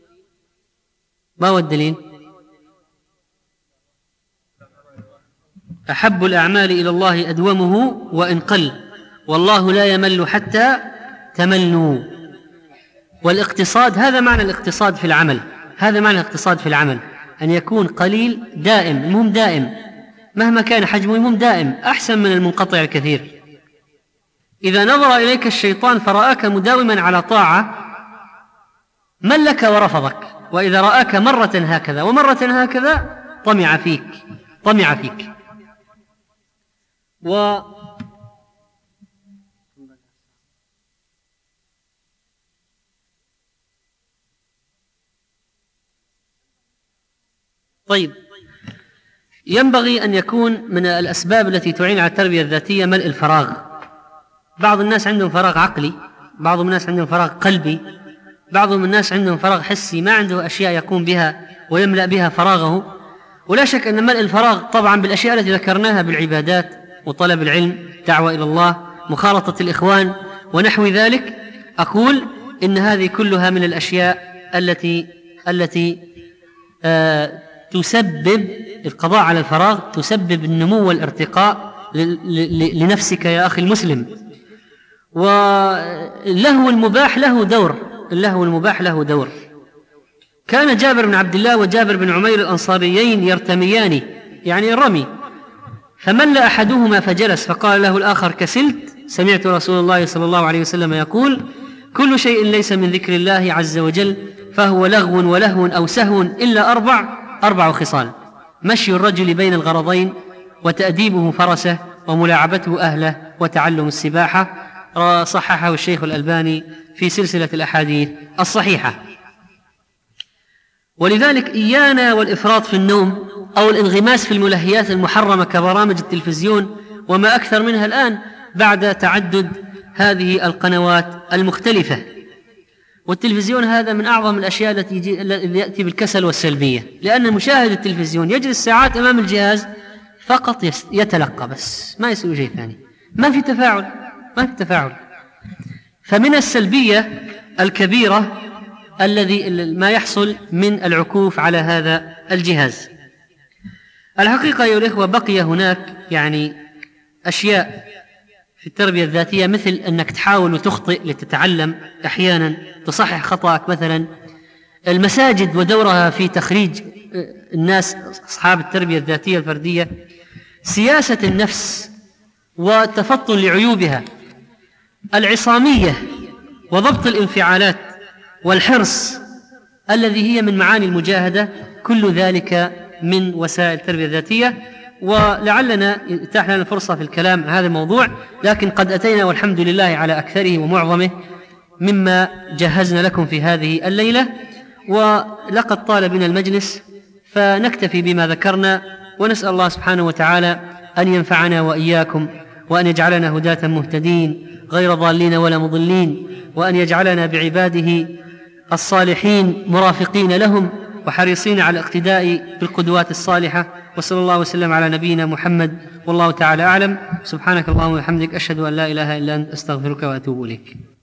أحب الأعمال إلى الله أدومه وإن قل، والله لا يمل حتى تملوا. والاقتصاد، هذا معنى الاقتصاد في العمل، أن يكون قليل دائم. المهم دائم مهما كان حجمه، المهم دائم، أحسن من المنقطع الكثير. إذا نظر إليك الشيطان فرآك مداوما على طاعة ملك ورفضك، وإذا رآك مرة هكذا ومرة هكذا طمع فيك. طيب، ينبغي أن يكون من الأسباب التي تعين على التربية الذاتية ملء الفراغ. بعض الناس عندهم فراغ عقلي، بعض الناس عندهم فراغ قلبي، بعض الناس عندهم فراغ حسي، ما عنده أشياء يقوم بها ويملأ بها فراغه. ولا شك أن ملء الفراغ طبعا بالأشياء التي ذكرناها بالعبادات وطلب العلم، دعوة إلى الله، مخالطة الإخوان ونحو ذلك. أقول إن هذه كلها من الأشياء التي تسبب القضاء على الفراغ، تسبب النمو والارتقاء لنفسك يا أخي المسلم. واللهو المباح له دور. كان جابر بن عبد الله وجابر بن عمير الأنصاريين يرتميان، يعني الرمي، فمل أحدهما فجلس، فقال له الآخر: كسلت؟ سمعت رسول الله صلى الله عليه وسلم يقول: كل شيء ليس من ذكر الله عز وجل فهو لغو ولهو أو سهو إلا أربع خصال: مشي الرجل بين الغرضين، وتأديبه فرسه، وملاعبته أهله، وتعلم السباحة. صححه الشيخ الألباني في سلسلة الأحاديث الصحيحة. ولذلك إيانا والإفراط في النوم أو الانغماس في الملهيات المحرمة كبرامج التلفزيون وما أكثر منها الآن بعد تعدد هذه القنوات المختلفة. والتلفزيون هذا من أعظم الأشياء التي يأتي بالكسل والسلبية، لأن مشاهد التلفزيون يجلس ساعات أمام الجهاز فقط يتلقى بس، ما يسوي شيء ثاني، ما في تفاعل. فمن السلبية الكبيرة ما يحصل من العكوف على هذا الجهاز. الحقيقة أيها الإخوة بقي هناك يعني أشياء في التربية الذاتية، مثل أنك تحاول وتخطئ لتتعلم، أحيانا تصحح خطأك. مثلا المساجد ودورها في تخريج الناس أصحاب التربية الذاتية الفردية، سياسة النفس والتفطن لعيوبها، العصامية وضبط الانفعالات والحرص الذي هي من معاني المجاهدة، كل ذلك من وسائل التربية الذاتية. ولعلنا يتاح لنا الفرصة في الكلام عن هذا الموضوع، لكن قد أتينا والحمد لله على أكثره ومعظمه مما جهزنا لكم في هذه الليلة، ولقد طال بنا المجلس، فنكتفي بما ذكرنا، ونسأل الله سبحانه وتعالى أن ينفعنا وإياكم، وأن يجعلنا هداة مهتدين غير ضالين ولا مضلين، وأن يجعلنا بعباده الصالحين مرافقين لهم وحريصين على الاقتداء بالقدوات الصالحة. وصلى الله وسلم على نبينا محمد، والله تعالى أعلم. سبحانك اللهم وبحمدك، أشهد أن لا إله إلا أنت، أستغفرك وأتوب إليك.